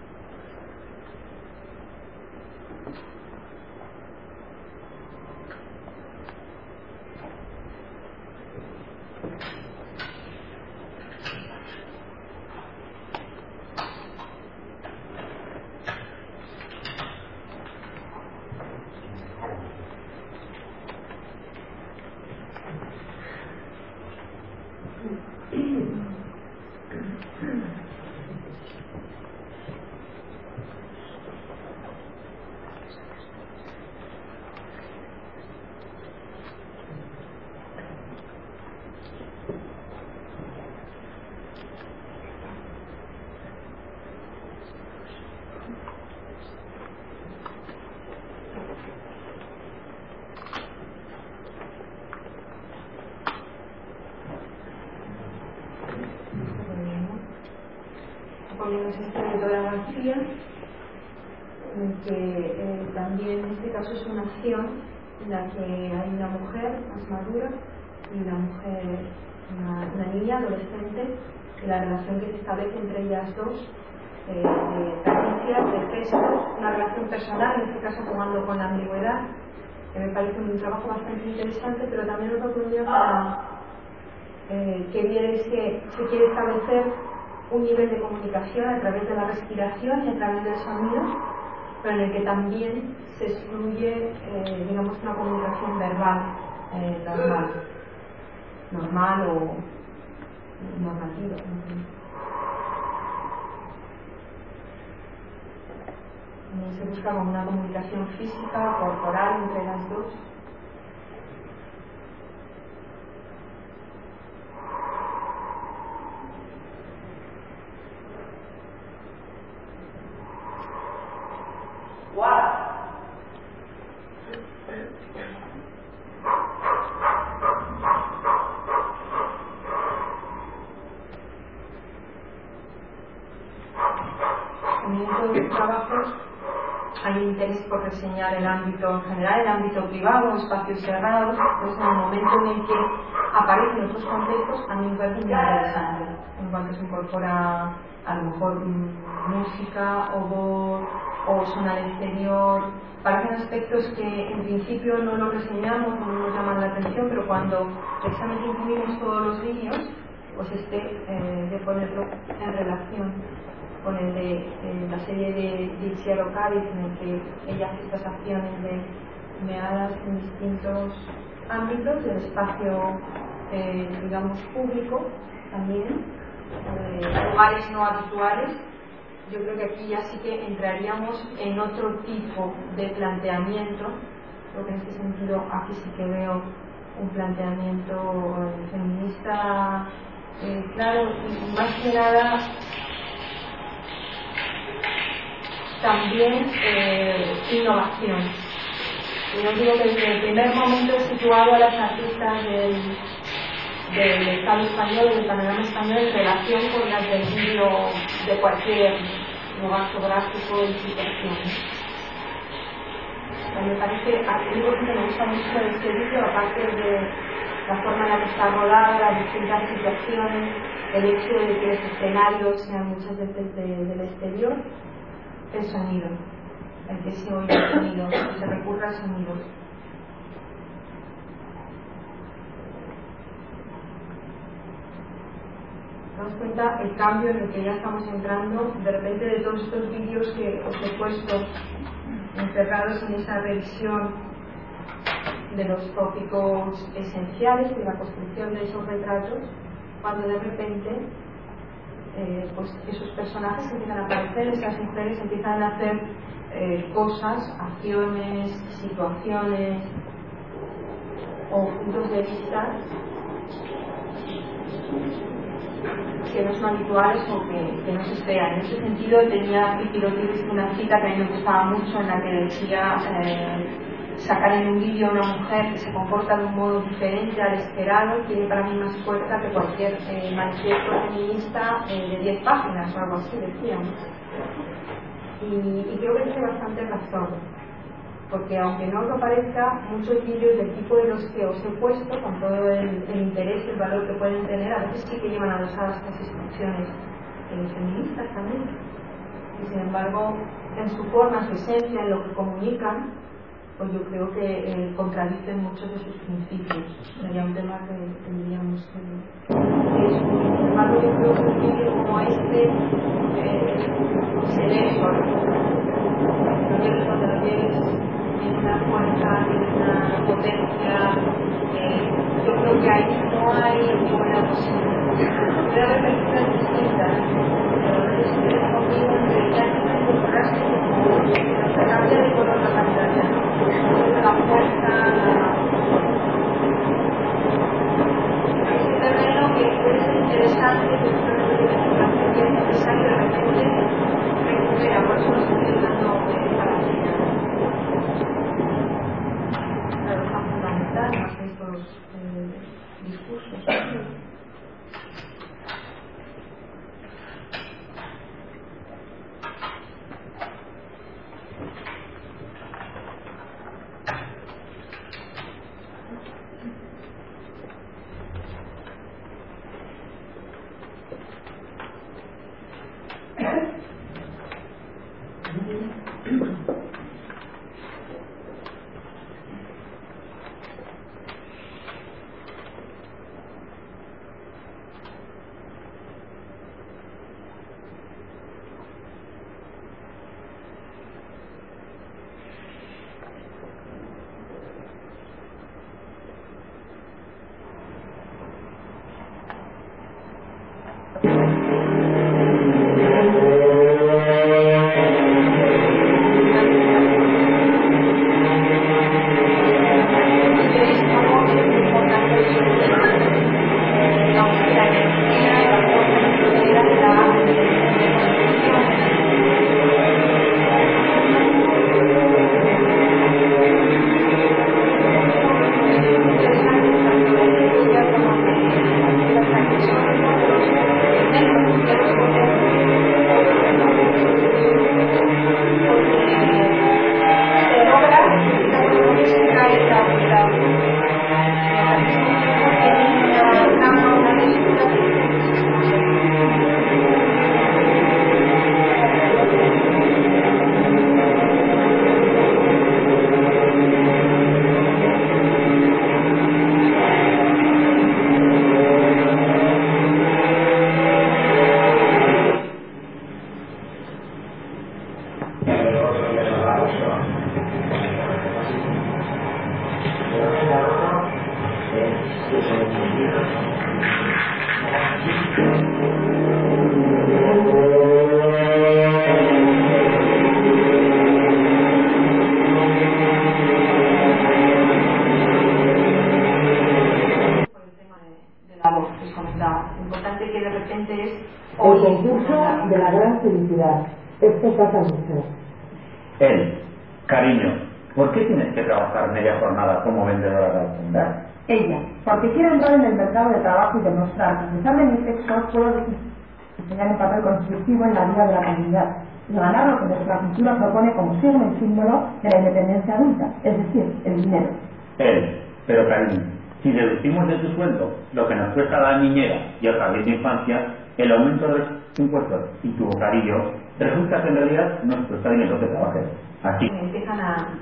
También en este caso es una acción en la que hay una mujer más madura y una mujer, una niña adolescente, y la relación que se establece entre ellas dos, de caricias, de gestos, una relación personal, en este caso jugando con la ambigüedad, que me parece un trabajo bastante interesante, pero también otra oportunidad para que vierais que se quiere establecer un nivel de comunicación a través de la respiración y a través del sonido, pero en el que también se excluye, digamos, una comunicación verbal normal o normativa. También se busca como una comunicación física, corporal entre las dos. Hay interés por reseñar el ámbito en general, el ámbito privado, espacios cerrados, pues en el momento en el que aparecen otros contextos, a mí me parece muy interesante, en cuanto se incorpora a lo mejor música o voz o son al exterior, parecen aspectos que en principio no los reseñamos, no nos llaman la atención, pero cuando precisamente incluimos todos los vídeos, pues de ponerlo en relación con el de la serie de Cielo Cádiz, en el que ella hace estas acciones de meadas en distintos ámbitos del espacio, digamos, público también, lugares no habituales. Yo creo que aquí ya sí que entraríamos en otro tipo de planteamiento. Creo que en este sentido aquí sí que veo un planteamiento feminista, claro, y más que nada también innovación. Yo digo que desde el primer momento he situado a las artistas del Estado español, del panorama español, en relación con las del vídeo de cualquier lugar geográfico y situación. Me parece, algo que me gusta mucho de este vídeo, aparte de la forma en la que está rodada, las distintas situaciones, el hecho de que los escenarios sean muchas veces del exterior, el sonido, el que se oye el sonido, se recurra al sonido. Damos cuenta el cambio en el que ya estamos entrando, de repente, de todos estos vídeos que os he puesto encerrados en esa revisión de los tópicos esenciales de la construcción de esos retratos, cuando de repente pues esos personajes empiezan a aparecer, esas mujeres empiezan a hacer cosas, acciones, situaciones o puntos de vista que no son habituales o que no se esperan. En ese sentido tenía Pipirotis una cita que a mí me gustaba mucho, en la que decía sacar en un vídeo a una mujer que se comporta de un modo diferente al esperado tiene para mí más fuerza que cualquier manifiesto feminista de 10 páginas o algo así, decíamos. Y creo que tiene bastante razón, porque aunque no os lo parezca, muchos vídeos del tipo de los que os he puesto, con todo el interés y el valor que pueden tener, a veces sí que llevan adosadas estas instrucciones feministas también, y sin embargo en su forma, su esencia, en lo que comunican, pues yo creo que contradicen muchos de sus principios. Sería un tema que tendríamos que discutir. Sin embargo, yo creo que un vídeo como este se lee solo. Lo lleves cuando lo lleves, tiene una fuerza, tiene una potencia. Yo creo que ahí no hay ninguna posibilidad. Puede haber películas distintas, pero no es que conmigo en realidad no es drástico como se cambia de color la pantalla. La fuerza, ese terreno que puede ser interesante, que es necesario de repente recupera, por eso lo estoy dando a la vida. Claro, es fundamental más estos discursos. El concurso de la gran felicidad. Esto pasa mucho. Él, cariño, ¿por qué tienes que trabajar media jornada como vendedora de alfombras? Ella, porque quiero entrar en el mercado de trabajo y demostrar que a pesar de mi sexo puedo desempeñar un papel constructivo en la vida de la comunidad y ganar lo que nuestra cultura propone como signo y símbolo de la independencia adulta, es decir, el dinero. Él, pero cariño, si deducimos de tu sueldo lo que nos cuesta la niñera y el jardín de infancia, el aumento de los impuestos y tu bocadillo, resulta que en realidad nos cuesta dinero que trabajes. Aquí empiezan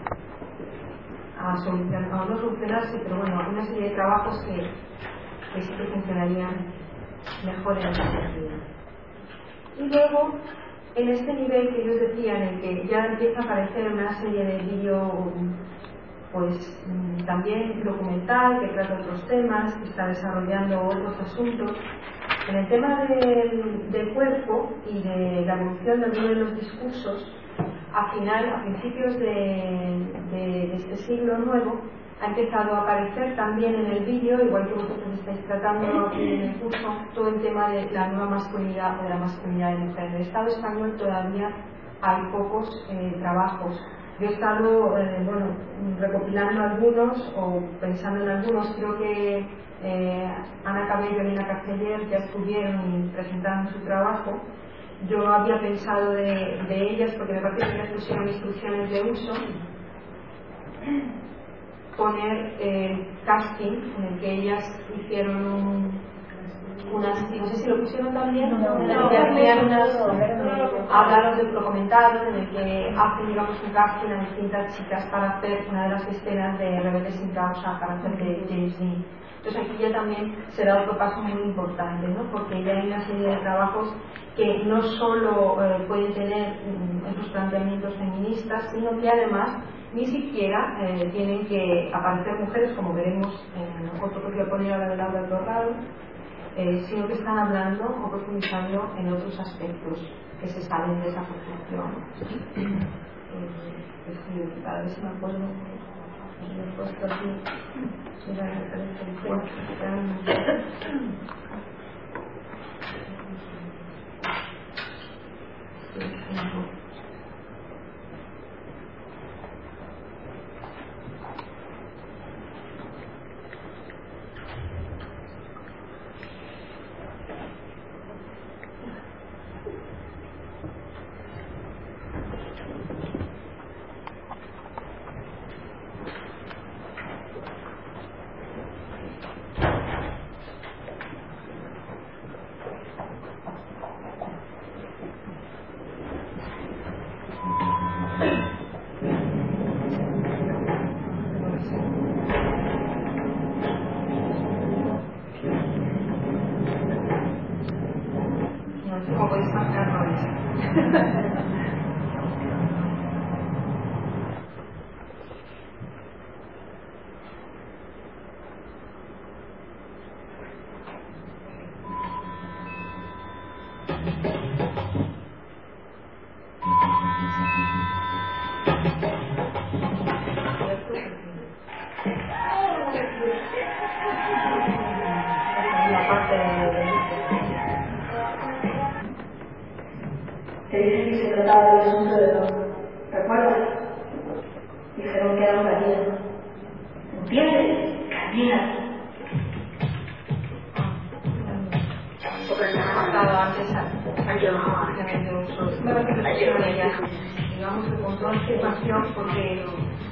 a solucionar, o no solucionarse, pero bueno, una serie de trabajos que sí que funcionarían mejor en ese sentido. Y luego, en este nivel que yo decía, en el que ya empieza a aparecer una serie de vídeos, pues también documental, que trata otros temas, que está desarrollando otros asuntos. En el tema del cuerpo y de la evolución del mundo de los discursos, a principios de este siglo nuevo, ha empezado a aparecer también en el vídeo, igual que vosotros estáis tratando aquí en el curso, todo el tema de la nueva masculinidad o de la masculinidad de mujer. En el Estado español todavía hay pocos trabajos. Yo he estado recopilando algunos o pensando en algunos. Creo que Ana Cabello y Elena Casteller ya estuvieron y presentaron su trabajo. Yo había pensado de ellas, porque me parece que ellas pusieron instrucciones de uso, poner casting, en el que ellas hicieron no sé si lo pusieron también, en el que hacían hablaron, lo comentaron, en el que hacen, digamos, un casting a distintas chicas para hacer una de las escenas de Rebeldes sin Causa, para hacer de James Dean. Entonces aquí ya también será otro paso muy importante, ¿no? Porque ya hay una serie de trabajos que no solo pueden tener esos planteamientos feministas, sino que además ni siquiera tienen que aparecer mujeres, como veremos en la foto que voy a poner ahora de Laura Torrado, sino que están hablando o profundizando en otros aspectos que se salen de esa construcción. A ver si me acuerdo. Me he puesto aquí. Te dije que se trataba del asunto de los recuerdos. Dijeron que era una guía. ¿Entiendes? Camina. Porque se ha pasado antes digamos que con toda afirmación, porque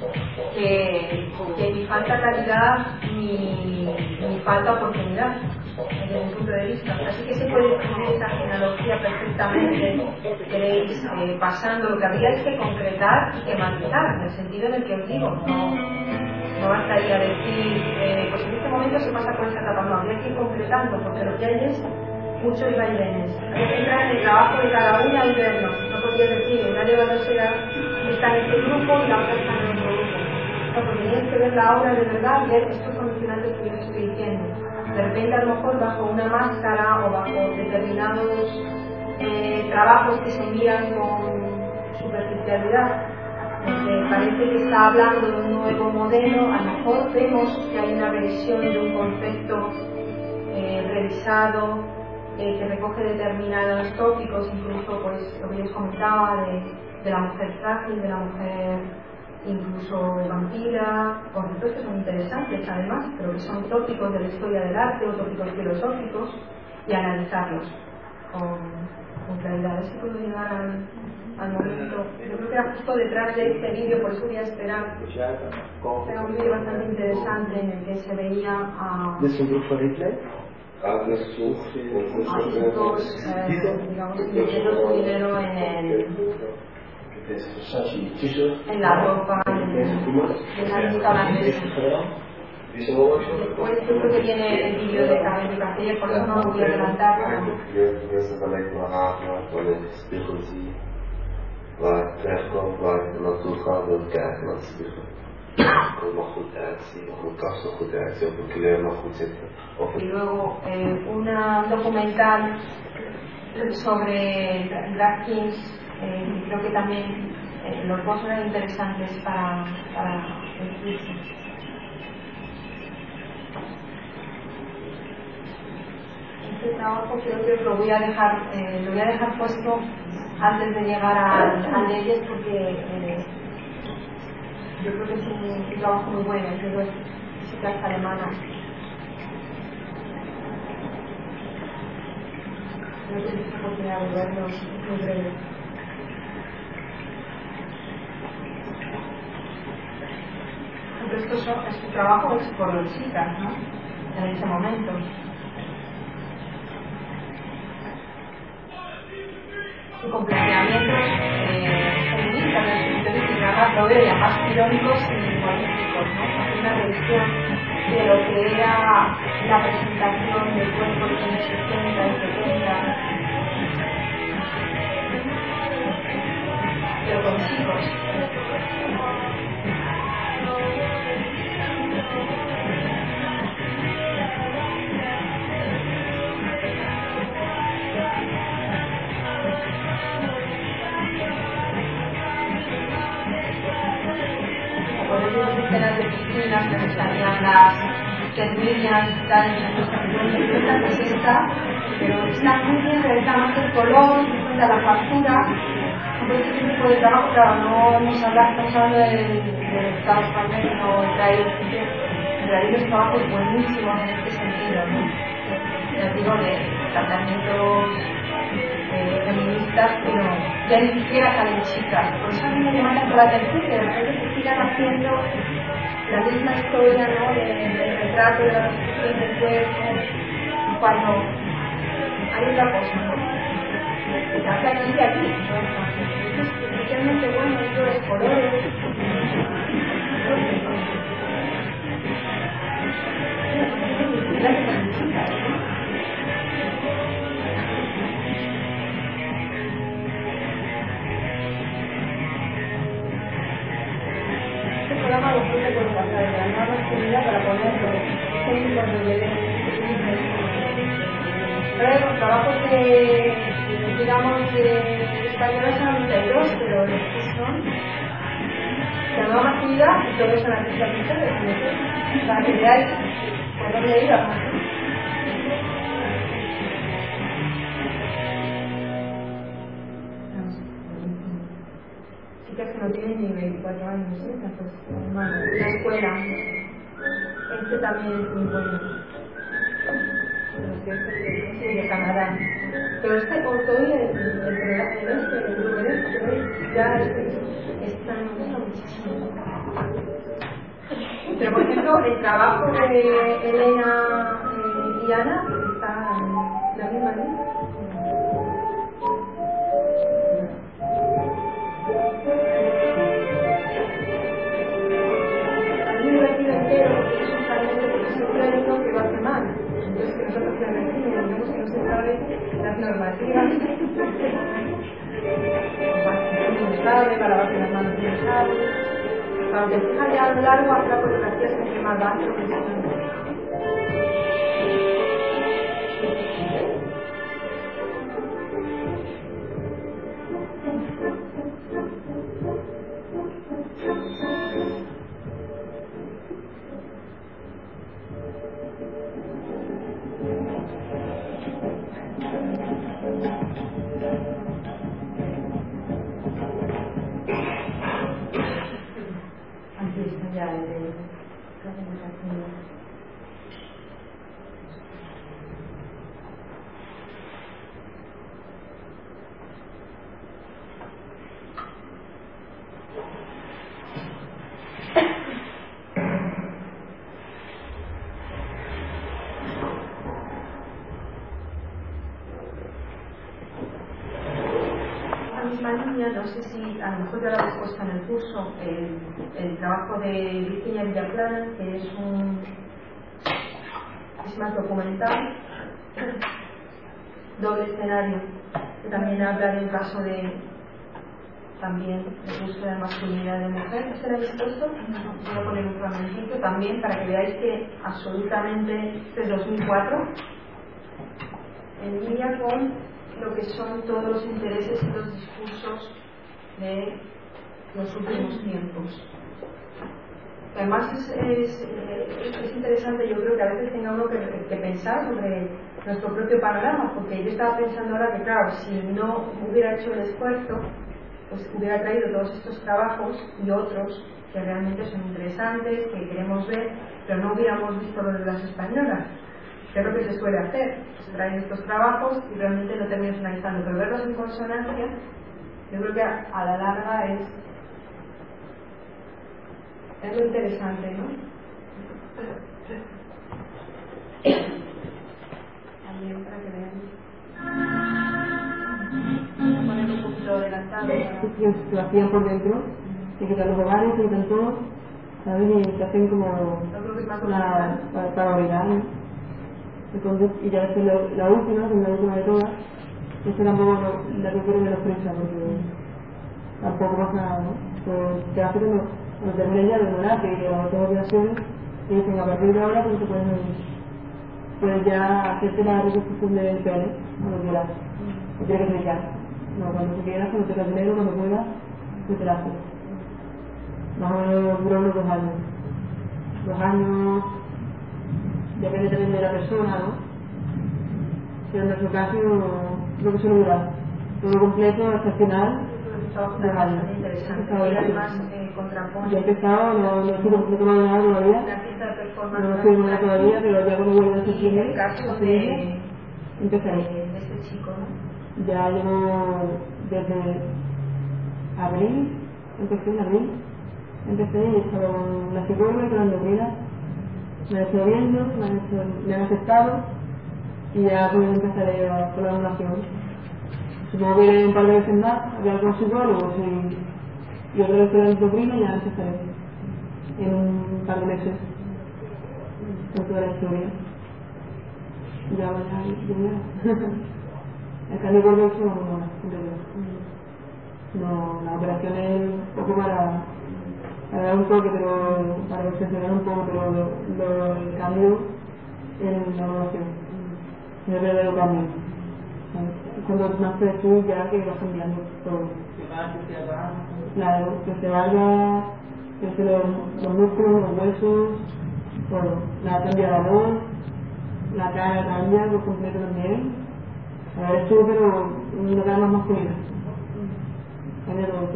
que ni falta calidad ni falta oportunidad desde mi punto de vista. Así que se puede definir esta genealogía perfectamente, queréis, pasando. Lo que habría es que concretar y que matizar, en el sentido en el que os digo, no bastaría decir, pues en este momento se pasa por esta etapa, no, habría que ir concretando, porque lo que hay es muchos vaivenes. Hay que entrar en el trabajo de cada una y verlo. No podría decir, una llevadosera está en este grupo y la otra está en otro grupo. No, porque tienes que ver la obra de verdad y ver estos condicionantes que yo estoy diciendo. De repente, a lo mejor, bajo una máscara o bajo determinados trabajos que se miran con superficialidad, parece que está hablando de un nuevo modelo, a lo mejor vemos que hay una revisión de un concepto revisado, que recoge determinados tópicos, incluso pues lo que les comentaba de la mujer frágil, de la mujer incluso vampira, conceptos que son interesantes además, pero que son tópicos de la historia del arte o tópicos filosóficos, y analizarlos con claridad. A ver si puedo llegar al momento. Yo creo que era justo detrás de este vídeo, por eso voy a esperar. Era un vídeo bastante interesante en el que se veía a digamos, metiendo su dinero en la ropa, en la restaurante. Después yo creo que viene el vídeo de Cabello y Casteller, por eso no lo voy a adelantar. Waar terechtkomt, waar ik naartoe ga, wil kijken naar het spiegel. Het mag goed uitzien, of een kast nog goed uitzien, of een kleur mag goed zitten. Y luego un documental sobre drag kings, creo que también los dos eran interesantes para el juicio. este trabajo creo que lo voy a dejar puesto antes de llegar a leyes, porque yo creo que es un trabajo muy bueno, es de chicas alemanas. No sé si es oportunidad de verlo, es muy breve. Esto es su trabajo por las chicas, ¿no? En ese momento. Y con planteamientos feministas, lo veo ya más irónicos y humorísticos, ¿no? Hacer una revisión de lo que era la presentación del cuerpo de los años 60 y 70, pero con chicos. Escenas de piscinas que nos salían las termillas y tal, pues esta, pero está muy bien, realiza más el color, cuenta la factura. Pues este tipo de trabajo, claro, no estamos hablando del Estado español, sino de traer los trabajos buenísimos en este sentido, ¿no? Ya digo, de tratamientos feministas, pero ya ni siquiera salen chicas. Por eso a mí me llama tanto la atención que de repente se sigan haciendo la misma historia, ¿no? Del retrato, de la construcción del cuerpo, cuando hay otra cosa, ¿no? Hace aquí y aquí, ¿no? Es especialmente bueno esto de los colores. Este programa lo puse por WhatsApp, de la nueva actividad para ponerlo técnicos de bebé. Pero los trabajos digamos, españoles son 92, pero los que son la nueva actividad y todo eso en la ficha de para que veáis por dónde íbamos. Chicas que no tienen ni 24 años, ¿sí? Pues, bueno, la escuela. Este también es muy bueno. Sí, de Canadá. Pero este autor el grupo de este, ya está muchísimo. Pero por ejemplo, el trabajo de Elena y Ana está en la misma línea. Es muy divertido entero, porque es un talento profesional que lo hace mal. Entonces, que nosotros que vemos que no se sabe las normativas, no sabe, para lavarse las manos no sabe, para que se haya a lo largo habrá coreografías que se más bajo que se no sé si a lo mejor ya lo habéis puesto en el curso, el trabajo de Virginia Villaplana, que es más documental, doble escenario, que también habla del caso de también el uso de masculinidad de mujer. ¿Se lo habéis puesto? Voy a poner un fragmentito también para que veáis que absolutamente es 2004, en línea con lo que son todos los intereses y los discursos de los últimos tiempos. Además es interesante, yo creo que a veces tenga uno que pensar sobre nuestro propio panorama, porque yo estaba pensando ahora que, claro, si no hubiera hecho el esfuerzo, pues hubiera traído todos estos trabajos y otros que realmente son interesantes, que queremos ver, pero no hubiéramos visto los de las españolas, que es lo que se suele hacer, pues traen estos trabajos y realmente no terminas analizando, pero verlos en consonancia, yo creo que a la larga es lo interesante, ¿no? También para que vean. Voy a poner un poquito adelantado. Lo hacían por dentro, se quitan los hogares, se quitan todo, ¿sabes? Y te hacen como para obligar, ¿no? Entonces, y ya después la última, que es la última de todas, esta tampoco la que quiero menospreciar, porque tampoco pasa nada, ¿no? Pues te hace como, cuando termines ya de homenaje y de las otras obligaciones, te dicen a partir de ahora pues te puedes ya hacerte la reconstrucción del pene, cuando quieras, no tienes que ser ya, no, cuando tú quieras, cuando tengas dinero, cuando puedas, pues te la haces. Más o menos duró unos 2 años. 2 años, depende también de la persona, ¿no? Pero en nuestro caso, lo que suele durar, todo completo hasta el final. Interesante. Y además contrapone. Yo he empezado, no estoy completo nada todavía. La pista de performance. No estoy nada todavía, pero ya cuando vuelvo a hacer y el caso de este chico, ¿no? Ya llevo desde abril, empecé en abril. Empecé y estaba con la psicóloga y con la endocrina. Me han estado viendo, me han aceptado y ya pues empezaré con la donación. Supongo que iré un par de veces más, hablar con psicólogos y otra vez con la endocrina y ya empezaré en un par de meses con toda la historia. Ya voy a ir. El cambio de cuerpo es una hormona, en realidad. No, la operación es un poco para dar un toque, pero para reflexionar un poco, pero el cambio en la evaluación, no es verdadero cambio. Cuando naces tú ya que vas cambiando todo. Claro, que se vaya, que se los músculos, los huesos, todo. La cambia la voz, la cara cambia por completo también. A ver, tú, pero una cara más masculina. Cambia todo.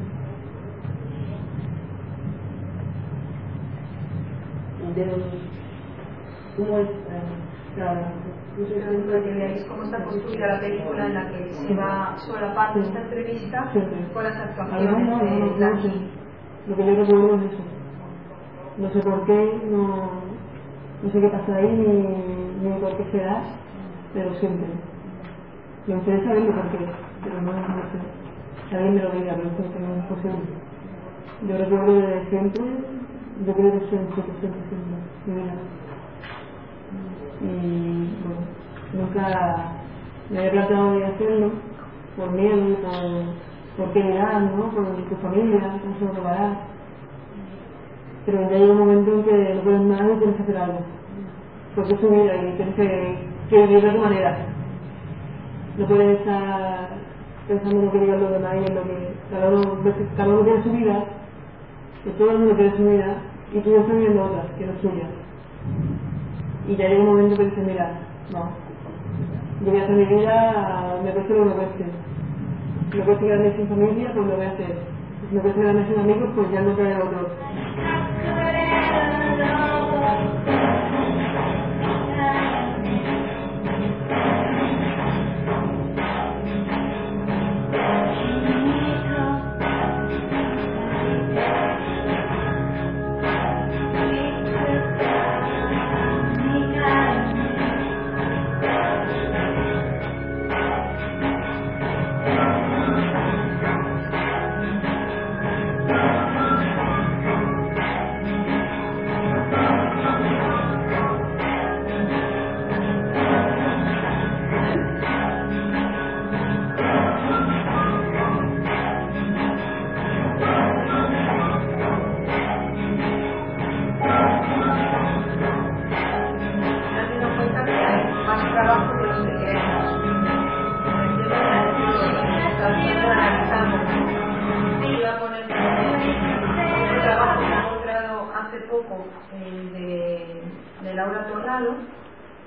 ¿Cómo es? Claro. Para que veáis cómo está construida la película en la que se va solapando esta entrevista con las actuaciones de Blanqui. Lo que yo recuerdo es eso. No sé por qué, no sé qué pasa ahí, ni por qué se da, pero siempre. Me gustaría saberlo por qué, pero no sé. Alguien me lo diga, pero es que no es posible. Yo recuerdo desde siempre, yo creo que siempre, mi vida. Y bueno, nunca me había planteado de hacerlo por miedo, por qué dirán, ¿no? Por tu familia, cómo se lo tomará. Pero ya llega un momento en que no puedes más y tienes que hacer algo. Porque es tu vida y tienes que vivir de tu manera. No puedes estar pensando en lo que digan los demás y en lo que cada uno tiene su vida, que todo el mundo tiene su vida y tú ya estás viviendo otra, que no es tuya. Y ya llega un momento que dices, mira, no, yo voy a hacer mi vida, me cueste lo que me cueste. Me cueste quedarme sin familia, pues lo voy a hacer. Si me cueste quedarme sin amigos, pues ya no traeré a otros.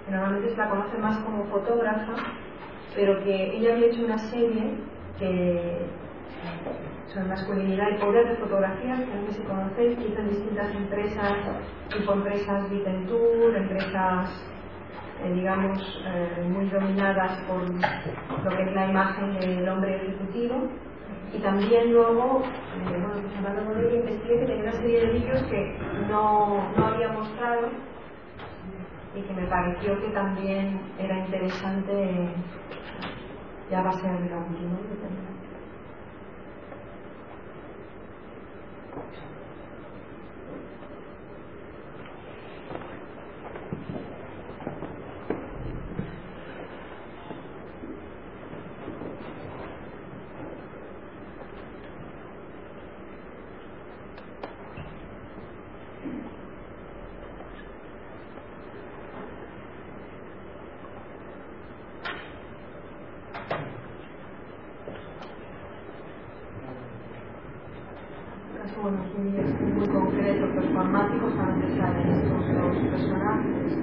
que normalmente se la conoce más como fotógrafa, pero que ella había hecho una serie que sobre masculinidad y poder de fotografías, que no sé si conocéis, que hizo en distintas empresas, tipo empresas Vicentur, empresas digamos muy dominadas por lo que es la imagen del hombre ejecutivo. Y también luego, bueno, pues hablando con ella, investigué que tenía una serie de vídeos que no había mostrado y que me pareció que también era interesante. Ya va a ser la última. Bueno, aquí es muy concreto, performáticos, a donde salen estos dos personajes.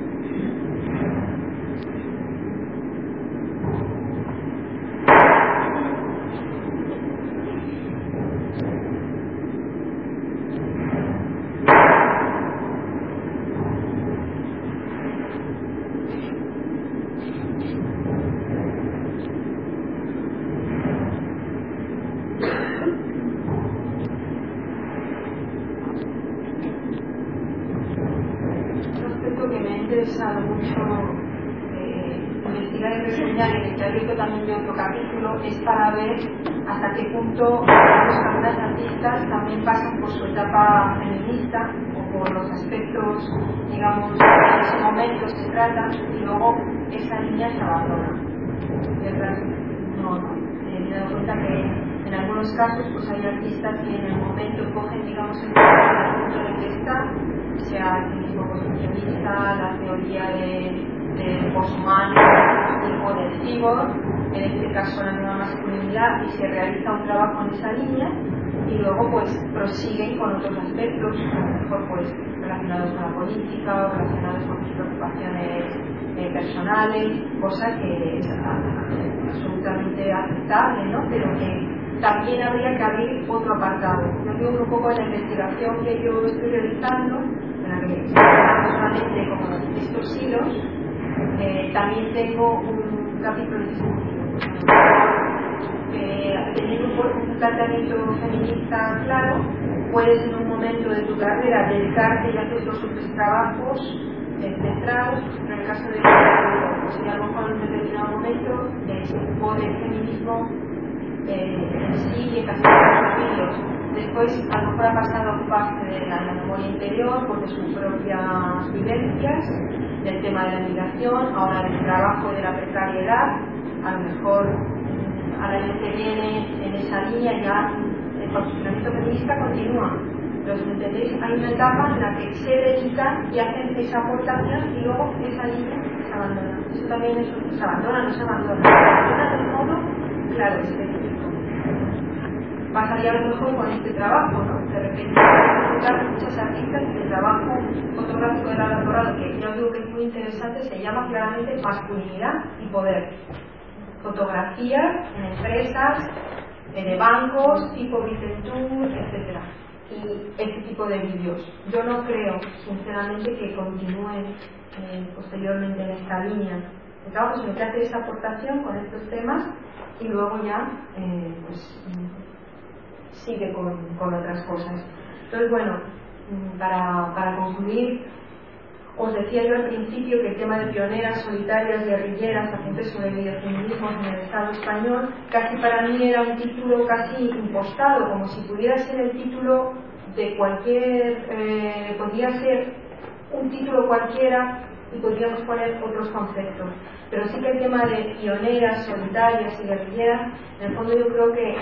Mucho investigar y reseñar, y que abierto también de otro capítulo, es para ver hasta qué punto algunas artistas también pasan por su etapa feminista o por los aspectos, digamos, que en ese momento se tratan y luego esa línea se abandona. Y otras no. Me he dado cuenta que en algunos casos pues hay artistas que en el momento cogen, digamos, el punto en el que está, sea el feminismo construccionista, la teoría del posthumano o del cyborg, en este caso la nueva masculinidad, y se realiza un trabajo en esa línea y luego pues prosiguen con otros aspectos, a lo mejor pues relacionados con la política o relacionados con sus preocupaciones personales, cosa que es absolutamente aceptable, ¿no? Pero que también habría que abrir otro apartado. Yo digo un poco en la investigación que yo estoy realizando, en la que solamente como estos hilos, también tengo un capítulo en ese sentido. Teniendo un planteamiento feminista claro, puedes en un momento de tu carrera dedicarte y hacer los otros trabajos centrados. En el caso de que si a lo mejor en un determinado momento se ocupó del feminismo en sí y en casi todos los vídeos. Después a lo mejor ha pasado a ocuparse de la memoria interior, pues de sus propias vivencias, del tema de la migración, ahora del trabajo y de la precariedad. A lo mejor al año que viene en esa línea ya el posicionamiento feminista continúa. Pero si me entendéis, hay una etapa en la que se dedican y hacen esa aportación y luego esa línea se abandona. Eso también es, se abandona, no se abandona. Se abandona de un modo claro, específico. Pasaría a lo mejor con este trabajo, ¿no? De repente encontrar muchas artistas y el trabajo fotográfico del elaborado, que yo digo que es muy interesante, se llama claramente masculinidad y poder. Fotografías en empresas, de bancos, tipo Vicentur, etc. Y este tipo de vídeos. Yo no creo, sinceramente, que continúen posteriormente en esta línea de trabajo, sino que hace esa aportación con estos temas y luego ya pues sigue con otras cosas. Entonces, bueno, para concluir, os decía yo al principio que el tema de pioneras, solitarias, guerrilleras, agentes sobre videofeminismos en el Estado español, casi para mí era un título casi impostado, como si pudiera ser el título de cualquier, podría ser un título cualquiera y podríamos poner otros conceptos. Pero sí que el tema de pioneras, solitarias y guerrilleras, en el fondo yo creo que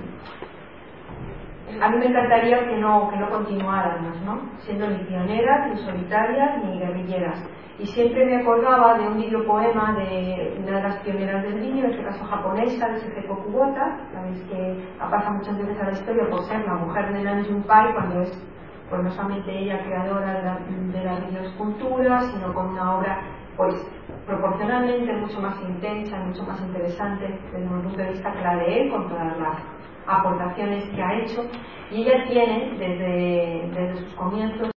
a mí me encantaría que no continuáramos, ¿no? Siendo ni pioneras, ni solitarias, ni guerrilleras. Y siempre me acordaba de un videopoema de una de las pioneras del vídeo, en este caso japonesa, de Seseko Kubota. Sabéis que pasa muchas veces a la historia por ser la mujer de Nam June-pai, cuando es pues no solamente ella creadora de la videoescultura, sino con una obra pues proporcionalmente mucho más intensa, mucho más interesante desde un punto de vista que la de él, con todas las aportaciones que ha hecho, y ella tiene desde sus comienzos